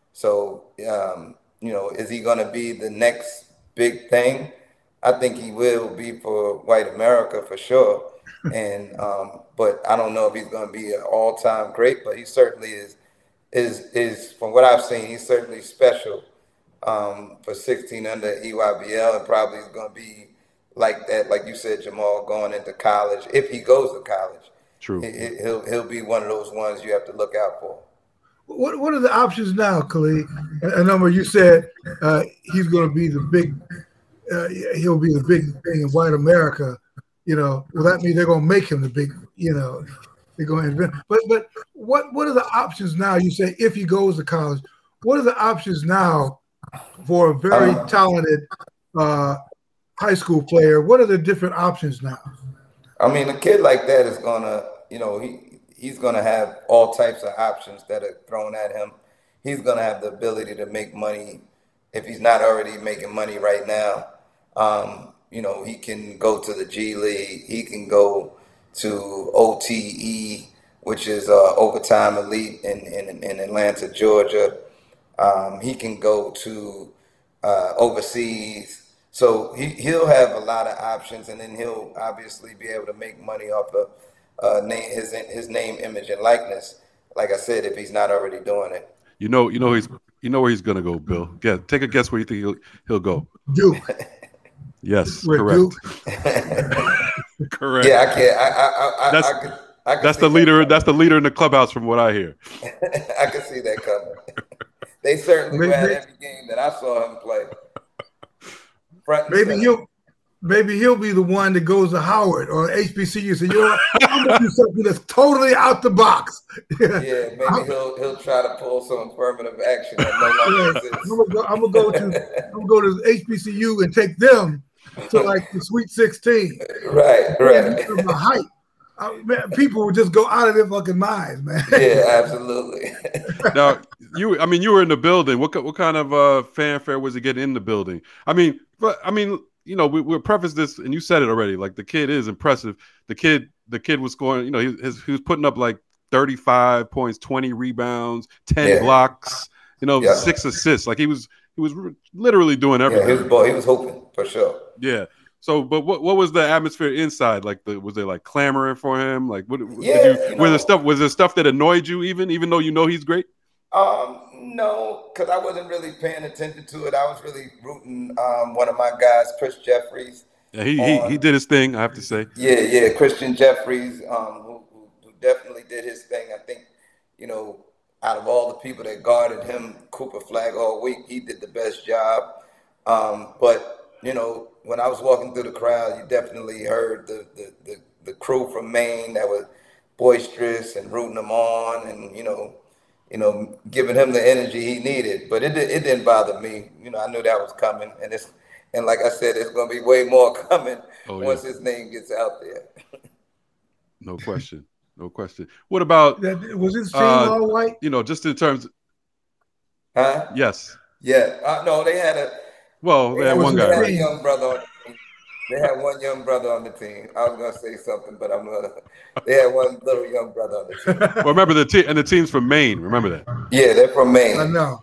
So, um, you know, is he going to be the next big thing? I think he will be for white America for sure. And um, but I don't know if he's going to be an all-time great, but he certainly is is is from what I've seen, he's certainly special. Um, for sixteen under E Y B L, and probably is going to be like that, like you said, Jamal, going into college. If he goes to college, true, he, he'll he'll be one of those ones you have to look out for. What what are the options now, Khalid? A number you said uh, he's going to be the big, uh, he'll be the big thing in white America. You know, well that means they're going to make him the big. You know, they're going to invent. But but what what are the options now? You say if he goes to college, what are the options now for a very um, talented uh, high school player? What are the different options now? I mean, a kid like that is gonna, you know, he he's gonna have all types of options that are thrown at him. He's gonna have the ability to make money if he's not already making money right now. Um, you know, he can go to the G League. He can go to O T E, which is uh, Overtime Elite in, in, in Atlanta, Georgia. Um, he can go to uh, overseas. So he, he'll have a lot of options, and then he'll obviously be able to make money off of uh, name, his his name, image, and likeness. Like I said, if he's not already doing it. You know, you know he's you know where he's gonna go, Bill. Yeah, take a guess where you think he'll he'll go. Duke. Yes, Where correct. Correct. Yeah, I can't. I I I, that's, I, could, I could that's the leader. That that's the leader in the clubhouse, from what I hear. I can see that coming. They certainly maybe, ran every game that I saw him play. Maybe he'll, maybe he'll be the one that goes to Howard or H B C U. So you know, I'm gonna do something that's totally out the box. Yeah, yeah maybe I'm, he'll he'll try to pull some affirmative action. That no longer yeah, I'm, gonna go, I'm gonna go to I'm gonna go to H B C U and take them to like the Sweet sixteen. Right, right. The height. Uh, man, people would just go out of their fucking minds, man. Yeah, absolutely. Now, you, I mean, you were in the building. What what kind of uh, fanfare was it getting in the building? I mean, but I mean, you know, we, we'll preface this, and you said it already. Like the kid is impressive. The kid, the kid was scoring. You know, he, his, he was putting up like thirty-five points, twenty rebounds, ten yeah. blocks. You know, yeah. six assists. Like he was, he was literally doing everything. Yeah, he was, ball, he was hoping for sure. Yeah. So, but what, what was the atmosphere inside? Like, the, was they like clamoring for him? Like, what? Yeah, did you, you know, was there stuff? Was there stuff that annoyed you, even, even though you know he's great? Um, no, because I wasn't really paying attention to it. I was really rooting um, one of my guys, Chris Jeffries. Yeah, he, he he did his thing, I have to say. Yeah, yeah, Christian Jeffries, um, who, who, who definitely did his thing. I think, you know, out of all the people that guarded him, Cooper Flagg all week, he did the best job. Um, but, you know, when I was walking through the crowd, you definitely heard the, the, the, the crew from Maine that was boisterous and rooting him on and, you know, you know, giving him the energy he needed. But it, it didn't bother me. You know, I knew that was coming. And it's And like I said, there's going to be way more coming oh, once yeah. his name gets out there. No question. No question. What about that, was his team uh, all white? You know, just in terms. Of, huh? Yes. Yeah. Uh, no, they had a. Well, they, they had one they guy. had Right? a young brother on the team. They had one young brother on the team. I was going to say something, but I'm going to. They had one little young brother on the team. Well, remember the team, and the team's from Maine. Remember that? Yeah, they're from Maine. I know.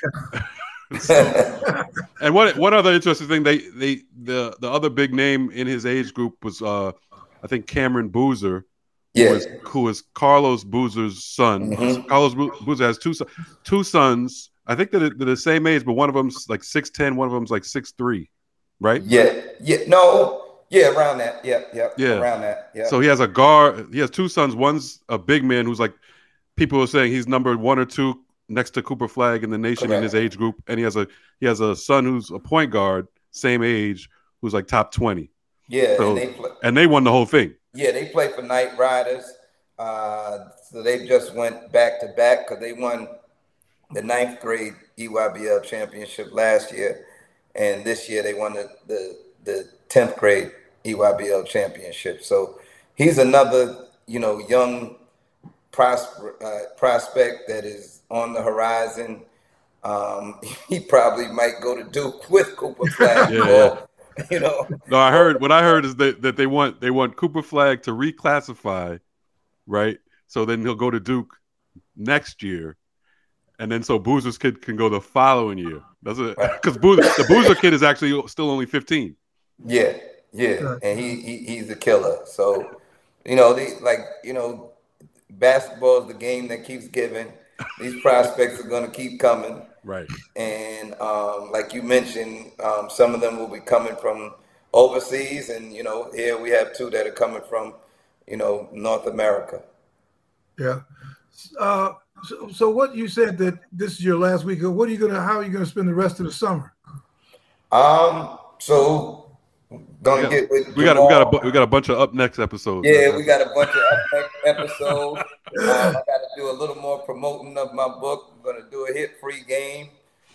So, and one one other interesting thing, they they the the other big name in his age group was uh I think Cameron Boozer, yeah, who is who is Carlos Boozer's son. Mm-hmm. Carlos Boozer has two two sons. I think they're, they're the same age, but one of them's like six ten, one of them's like six three, right? Yeah, yeah, no, yeah, around that, yeah, yeah, yeah, around that, yeah. So he has a guard. He has two sons. One's a big man who's like people are saying he's number one or two next to Cooper Flagg in the nation. Correct. In his age group, and he has a he has a son who's a point guard, same age, who's like top twenty. Yeah, so, and, they play, and they won the whole thing. Yeah, they play for Knight Riders, uh, so they just went back to back because they won the ninth grade E Y B L championship last year, and this year they won the the, the tenth grade E Y B L championship. So he's another, you know, young pros- uh, prospect that is on the horizon. Um, he probably might go to Duke with Cooper Flagg. yeah, yeah. You know. No, I heard what I heard is that, that they want they want Cooper Flagg to reclassify, right? So then he'll go to Duke next year, and then so Boozer's kid can go the following year. That's it, because Boozer, the Boozer kid is actually still only fifteen. Yeah, yeah, and he, he he's a killer. So, you know, they, like you know, basketball is the game that keeps giving. These prospects are going to keep coming. Right. And um, like you mentioned, um, some of them will be coming from overseas. And, you know, here we have two that are coming from, you know, North America. Yeah. Uh, so, so what you said that this is your last week. What are you going to, how are you going to spend the rest of the summer? Um. So gonna we get with we got we got a we got a bunch of up next episodes. Yeah, right? We got a bunch of up next episodes. um, I got to do a little more promoting of my book. I'm gonna do a hit free game,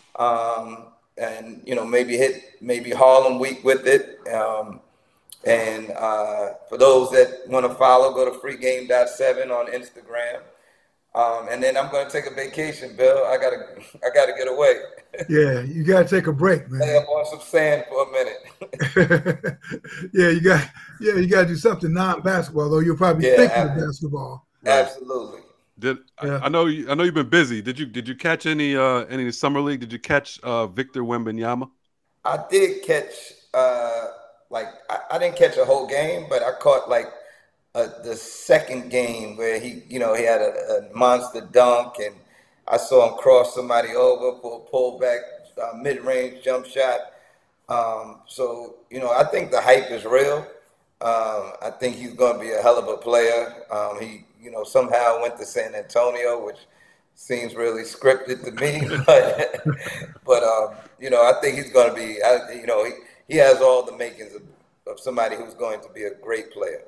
um, and you know maybe hit maybe Harlem Week with it. Um, and uh, for those that want to follow, go to free game dot seven on Instagram. Um, and then I'm gonna take a vacation, Bill. I gotta I gotta get away. Yeah, you gotta take a break, man. Lay up on some sand for a minute. yeah, you got yeah, you gotta do something non-basketball, though you'll probably yeah, think ab- of basketball. Absolutely. Did yeah. I, I know you I know you've been busy. Did you did you catch any uh any summer league? Did you catch uh Victor Wembanyama? I did catch uh like I, I didn't catch a whole game, but I caught like uh, the second game where he, you know, he had a, a monster dunk, and I saw him cross somebody over for a pullback uh, mid-range jump shot. Um, so, you know, I think the hype is real. Um, I think he's going to be a hell of a player. Um, he, you know, somehow went to San Antonio, which seems really scripted to me. But, but um, you know, I think he's going to be, I, you know, he, he has all the makings of, of somebody who's going to be a great player.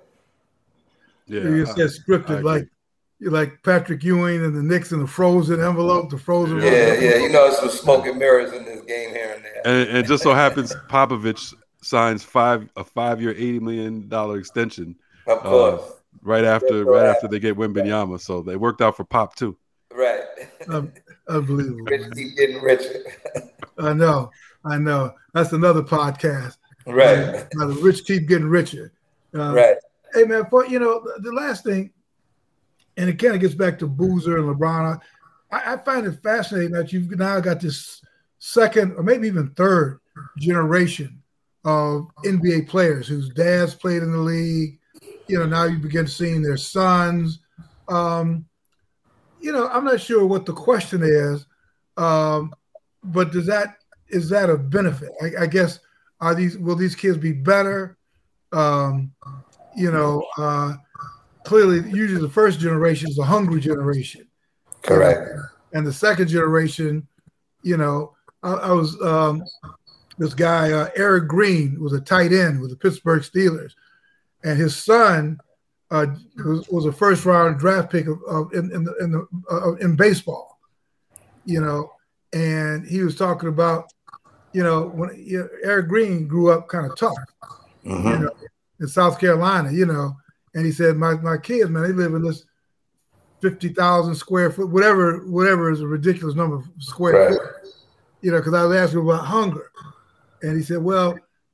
Yeah, you said scripted like like Patrick Ewing and the Knicks in the frozen envelope, the frozen. Yeah, envelope. yeah, you know, some smoke and mirrors in this game here and there. And, and it just so happens Popovich signs five a five year, eighty million dollar extension. Of course. Uh, right after, right after they get Wembanyama, so they worked out for Pop too. Right. Um, unbelievable. Rich keep getting richer. I know, I know. That's another podcast. Right. Now the rich keep getting richer. Uh, right. Hey man, for, you know, the, the last thing, and it kind of gets back to Boozer and LeBron. I, I find it fascinating that you've now got this second or maybe even third generation of N B A players whose dads played in the league. You know, now you begin seeing their sons. Um, you know, I'm not sure what the question is, um, but does that is that a benefit? I, I guess are these will these kids be better? Um, you know, uh, clearly, usually the first generation is a hungry generation. Correct. And, and the second generation, you know, I, I was um, this guy uh, Eric Green was a tight end with the Pittsburgh Steelers, and his son uh, was, was a first round draft pick of, of in in, the, in, the, uh, in baseball, you know, and he was talking about you know, when you know, Eric Green grew up kind of tough, mm-hmm. you know, in South Carolina, you know, and he said, my my kids, man, they live in this fifty thousand square foot, whatever, whatever is a ridiculous number of square right. foot, you know, because I was asking about hunger. And he said, well,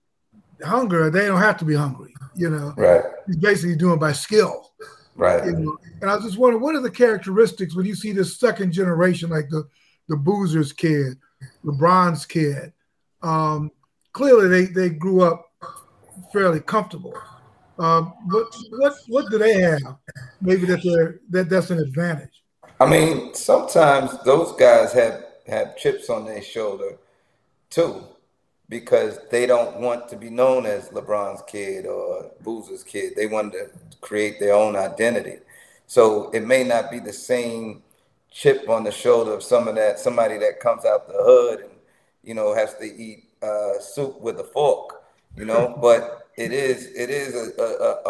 hunger, they don't have to be hungry, you know. Right. He's basically doing by skill. Right. You know? And I was just wondering, what are the characteristics when you see this second generation, like the, the Boozer's kid, LeBron's kid? Um, clearly, they, they grew up fairly comfortable. Um, what what what do they have? Maybe that they're that that's an advantage. I mean, sometimes those guys have have chips on their shoulder too, because they don't want to be known as LeBron's kid or Boozer's kid. They want to create their own identity. So it may not be the same chip on the shoulder of some of that somebody that comes out the hood and, you know, has to eat uh, soup with a fork, you know. But it is it is a, a,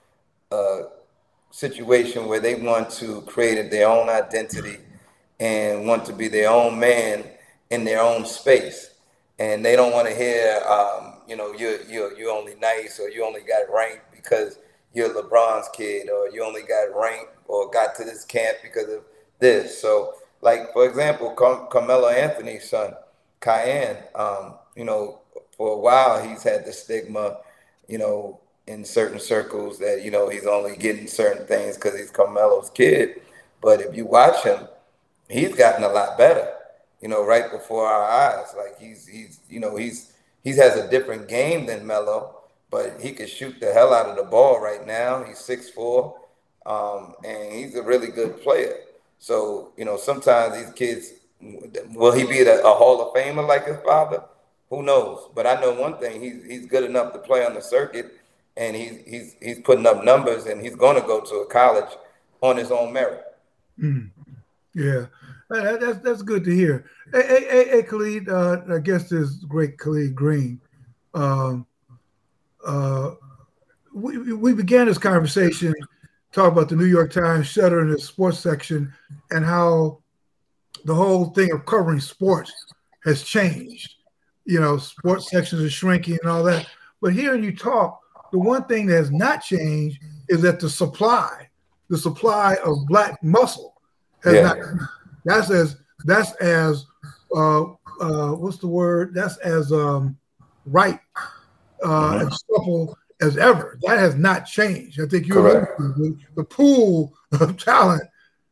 a, a situation where they want to create their own identity and want to be their own man in their own space. And they don't want to hear, um, you know, you're, you're, you're only nice, or you only got ranked because you're LeBron's kid, or you only got ranked or got to this camp because of this. So, like, for example, Car- Carmelo Anthony's son, Cayenne, um, you know, for a while he's had the stigma, you know, in certain circles that, you know, he's only getting certain things because he's Carmelo's kid. But if you watch him, he's gotten a lot better, you know, right before our eyes. Like he's, he's, you know, he's, he has a different game than Melo, but he can shoot the hell out of the ball right now. He's six foot four, um, and he's a really good player. So, you know, sometimes these kids, will he be a, a Hall of Famer like his father? Who knows? But I know one thing, he's, he's good enough to play on the circuit, and he's, he's, he's putting up numbers, and he's going to go to a college on his own merit. Mm. Yeah, that's that's good to hear. Hey, hey, hey, hey Khalid, uh, I guess this great Khalid Green. Um, uh, we we began this conversation talking about the New York Times shuttering the sports section and how the whole thing of covering sports has changed. You know, sports sections are shrinking and all that. But hearing you talk, the one thing that has not changed is that the supply, the supply of black muscle has Yeah. not. That's as that's as uh, uh, what's the word? That's as um, right uh, Mhm. and supple as ever. That has not changed. I think you Correct. the, the pool of talent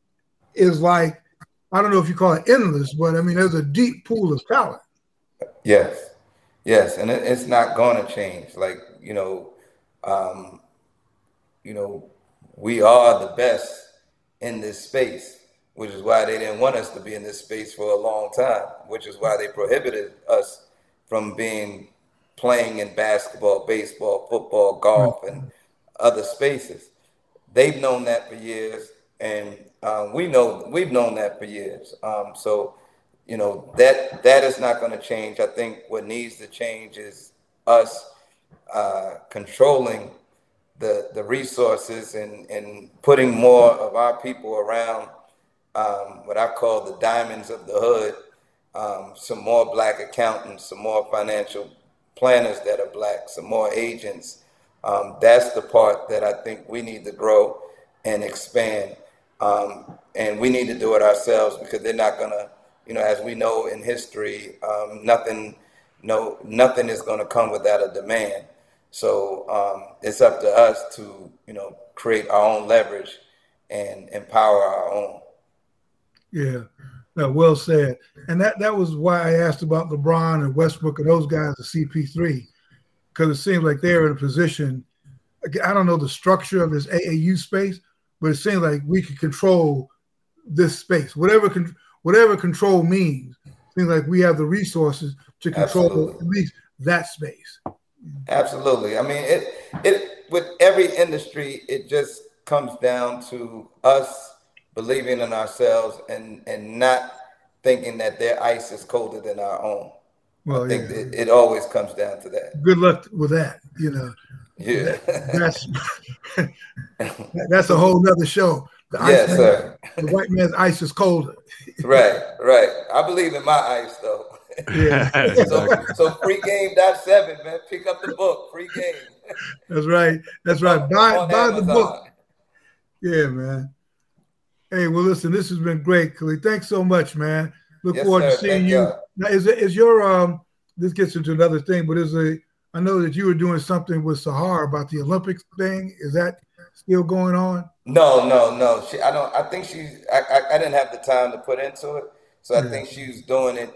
is like, I don't know if you call it endless, but I mean there's a deep pool of talent. Yes, yes, and it, it's not going to change. Like, you know, um, you know, we are the best in this space, which is why they didn't want us to be in this space for a long time, which is why they prohibited us from being playing in basketball, baseball, football, golf, and other spaces. They've known that for years, and uh, we know we've known that for years. Um, so. You know, that that is not going to change. I think what needs to change is us uh, controlling the the resources and, and putting more of our people around um, what I call the diamonds of the hood, um, some more black accountants, some more financial planners that are black, some more agents. Um, that's the part that I think we need to grow and expand. Um, and we need to do it ourselves, because they're not going to, you know, as we know in history, um, nothing, no, nothing is going to come without a demand. So um, it's up to us to, you know, create our own leverage and empower our own. Yeah, no, well said. And that, that was why I asked about LeBron and Westbrook and those guys, the C P three, because it seems like they're in a position. I don't know the structure of this A A U space, but it seems like we can control this space, whatever con- whatever control means. It seems like we have the resources to control Absolutely. at least that space. Absolutely. I mean, it it with every industry, it just comes down to us believing in ourselves and and not thinking that their ice is colder than our own. Well, I think yeah. it, it always comes down to that. Good luck with that. You know, Yeah. that, that's that's a whole nother show. The Yes, ice man, sir. the white man's ice is colder. Right, right. I believe in my ice, though. Yeah. so, so free game dot seven, man. Pick up the book. Free game. That's right. That's right. Buy On buy Amazon. the book. Yeah, man. Hey, well, listen, this has been great, Khalid. Thanks so much, man. Look Yes, forward sir. to seeing Thank you. y'all. Now, is is your um? This gets into another thing, but is a I know that you were doing something with Sahar about the Olympics thing. Is that still going on? No, no, no. She, I don't. I think she's. I, I, I didn't have the time to put into it, so I Yeah. think she's doing it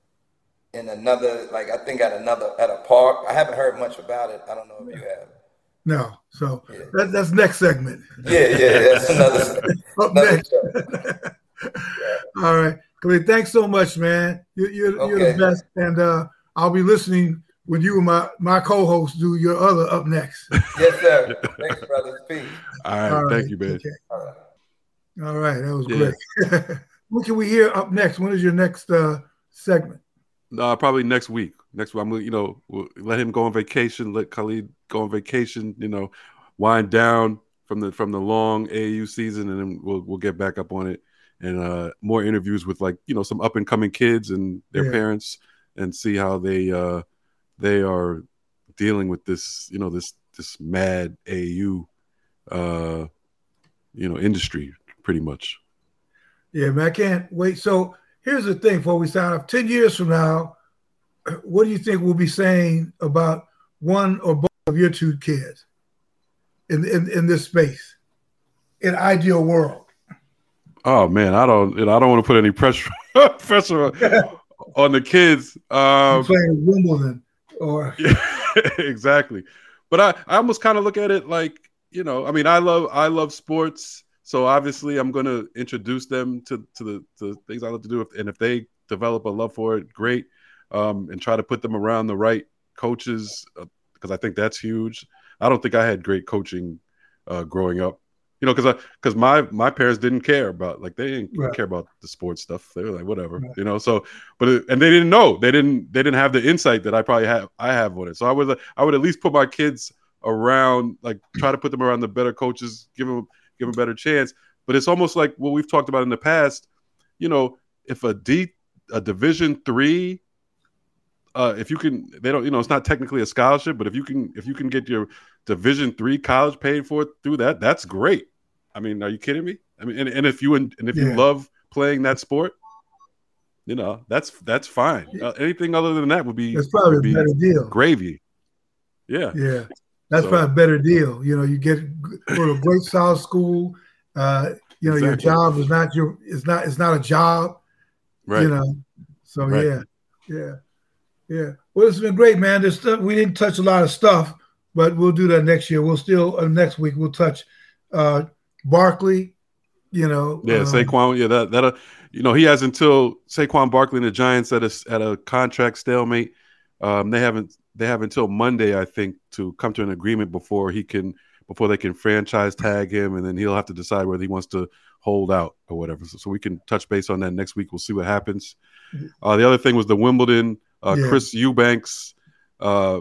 in another. Like I think at another at a park. I haven't heard much about it. I don't know if you have. No. So Yeah. that, that's next segment. Yeah, yeah. That's another. Up another next. show. Yeah. All right, Khalid. Thanks so much, man. You're you're, Okay. you're the best, and uh, I'll be listening when you and my my co-host do your other up next. Yes, sir. Thanks, brothers. Peace. All right, All thank right, you, man. okay. All right. All right, that was Yeah. great. What can we hear up next? When is your next uh, segment? Uh, probably next week. Next week, I'm gonna, you know, we'll let him go on vacation. Let Khalid go on vacation. You know, wind down from the from the long A A U season, and then we'll we'll get back up on it. And uh, more interviews with like you know some up and coming kids and their Yeah. parents, and see how they uh, they are dealing with this you know this this mad A A U uh, you know industry pretty much. Yeah, man, I can't wait. So here's the thing before we sign off. ten years from now, what do you think we'll be saying about one or both of your two kids in, in, in this space, in ideal world? Oh man, I don't you know, I don't want to put any pressure pressure on, on the kids. Um, Playing Wimbledon or Yeah, exactly. But I, I almost kind of look at it like, you know, I mean, I love I love sports, so obviously I'm going to introduce them to to the to things I love to do, and if they develop a love for it, great. Um, and try to put them around the right coaches because uh, I think that's huge. I don't think I had great coaching uh, growing up, you know, because I because my my parents didn't care about like they didn't Right. care about the sports stuff. They were like whatever, Right. you know. So, but it, and they didn't know they didn't they didn't have the insight that I probably have I have on it. So I would I would at least put my kids around, like try to put them around the better coaches, give them give them a better chance. But it's almost like what we've talked about in the past. You know, if a D a Division three. Uh, if you can, they don't, you know, it's not technically a scholarship, but if you can, if you can get your Division three college paid for through that, that's great. I mean, are you kidding me? I mean, and, and if you and if you Yeah. love playing that sport, you know, that's that's fine. Uh, anything other than that would be it's probably would a be better deal. gravy. Yeah, Yeah, that's So- probably a better deal. You know, you get go to a great solid school. Uh, you know, your Exactly. job is not your it's not it's not a job. right. You know, so Right. yeah, yeah, yeah. Well, it's been great, man. This stuff we didn't touch a lot of stuff, but we'll do that next year. We'll still uh, next week we'll touch uh, Barkley. You know, Yeah, um, Saquon. Yeah, that that uh, you know he has until Saquon Barkley and the Giants at a at a contract stalemate. Um, they haven't they have until Monday, I think, to come to an agreement before he can before they can franchise tag him, and then he'll have to decide whether he wants to hold out or whatever. So, so we can touch base on that next week. We'll see what happens. Uh, the other thing was the Wimbledon. Uh, Yeah. Chris Eubanks, uh,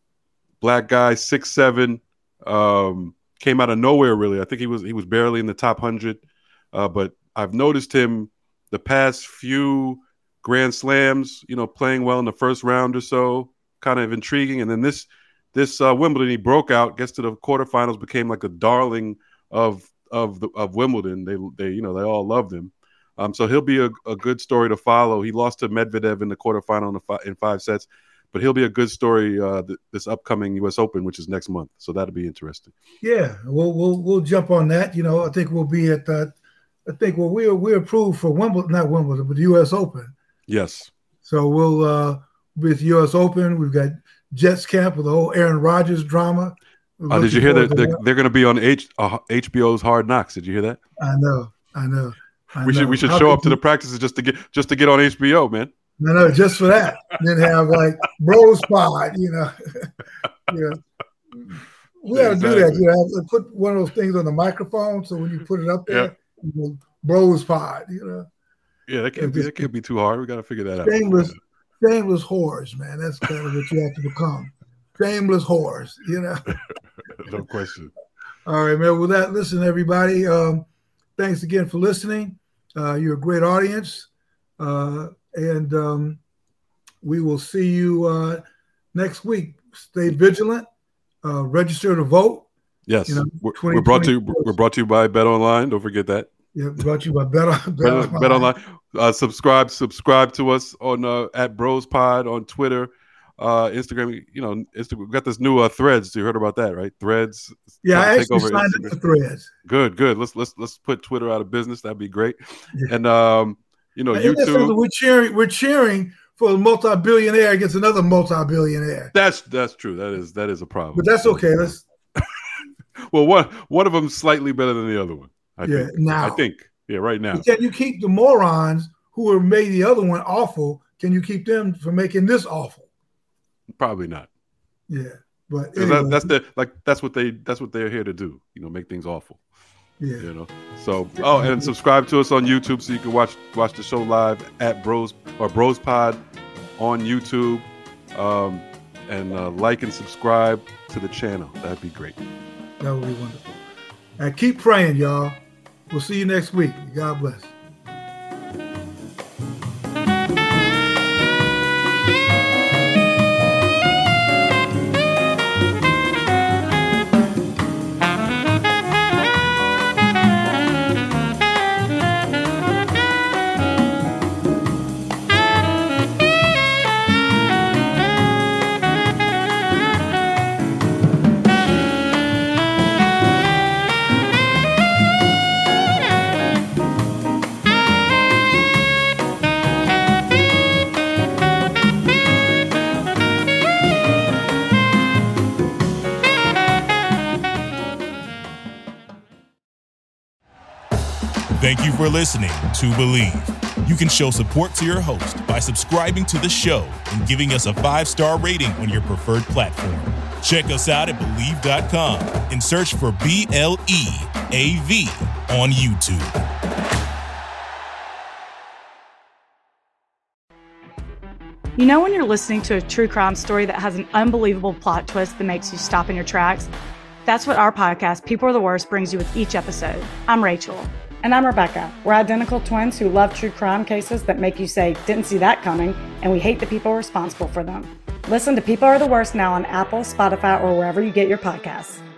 black guy, six seven, um, came out of nowhere. Really, I think he was he was barely in the top hundred. Uh, but I've noticed him the past few Grand Slams, you know, playing well in the first round or so, kind of intriguing. And then this this uh, Wimbledon, he broke out, gets to the quarterfinals, became like a darling of of the, of Wimbledon. They they you know they all loved him. Um, so he'll be a, a good story to follow. He lost to Medvedev in the quarterfinal in, the fi- in five sets, but he'll be a good story uh, th- this upcoming U S Open, which is next month. So that'll be interesting. Yeah, we'll we'll we'll jump on that. You know, I think we'll be at that. I think well we're we're approved for Wimbledon, not Wimbledon, but the U S Open. Yes. So we'll uh with U S Open, we've got Jets camp with the whole Aaron Rodgers drama. We're Uh, did you looking hear forward that to they're, they're going to be on H, uh, H B O's Hard Knocks? Did you hear that? I know, I know. I We should know. we should How show could up to you- the practices just to get just to get on H B O, man. I know, just for that. And then have like Bros Pod, you know. Yeah. We got to do that. Exactly. You know, put one of those things on the microphone so when you put it up there, Yeah. you know, Bros Pod, you know. Yeah, that can't be that can't be too hard. We got to figure that out. Shameless, shameless whores, man. That's kind of what you have to become. Shameless whores, you know. No question. All right, man. Well, that listen, everybody. Um, thanks again for listening. Uh, you're a great audience, uh, and um, we will see you uh, next week. Stay vigilant. Uh, register to vote. Yes, you know, we're, we're brought to you. We're brought to you by Bet Online. Don't forget that. Yeah, brought to you by Bet, Bet, Bet Online. Bet Online. Uh, subscribe, subscribe to us on uh, at Bros Pod on Twitter, uh, Instagram. You know, Instagram. We got this new uh, Threads. You heard about that, right? Threads. Yeah, I actually signed up for Threads. Good, good. Let's let's let's put Twitter out of business. That'd be great. Yeah. And um, you know, and YouTube. We're cheering. We're cheering for a multi-billionaire against another multi-billionaire. That's that's true. That is that is a problem. But that's okay. Let's. Well, one one of them slightly better than the other one. I yeah, think. now I think. Yeah, right now. But can you keep the morons who have made the other one awful? Can you keep them from making this awful? Probably not. Yeah, but anyway. that, that's the like that's what they that's what they're here to do. You know, make things awful. Yeah. You know. So oh, and subscribe to us on YouTube so you can watch watch the show live at Bros or Bros Pod on YouTube, um, and uh, like and subscribe to the channel. That'd be great. That would be wonderful. And keep praying, y'all. We'll see you next week. God bless. Thank you for listening to Believe. You can show support to your host by subscribing to the show and giving us a five-star rating on your preferred platform. Check us out at Believe dot com and search for B L E A V on YouTube. You know when you're listening to a true crime story that has an unbelievable plot twist that makes you stop in your tracks? That's what our podcast, People Are the Worst, brings you with each episode. I'm Rachel. And I'm Rebecca. We're identical twins who love true crime cases that make you say, didn't see that coming, and we hate the people responsible for them. Listen to People Are the Worst now on Apple, Spotify, or wherever you get your podcasts.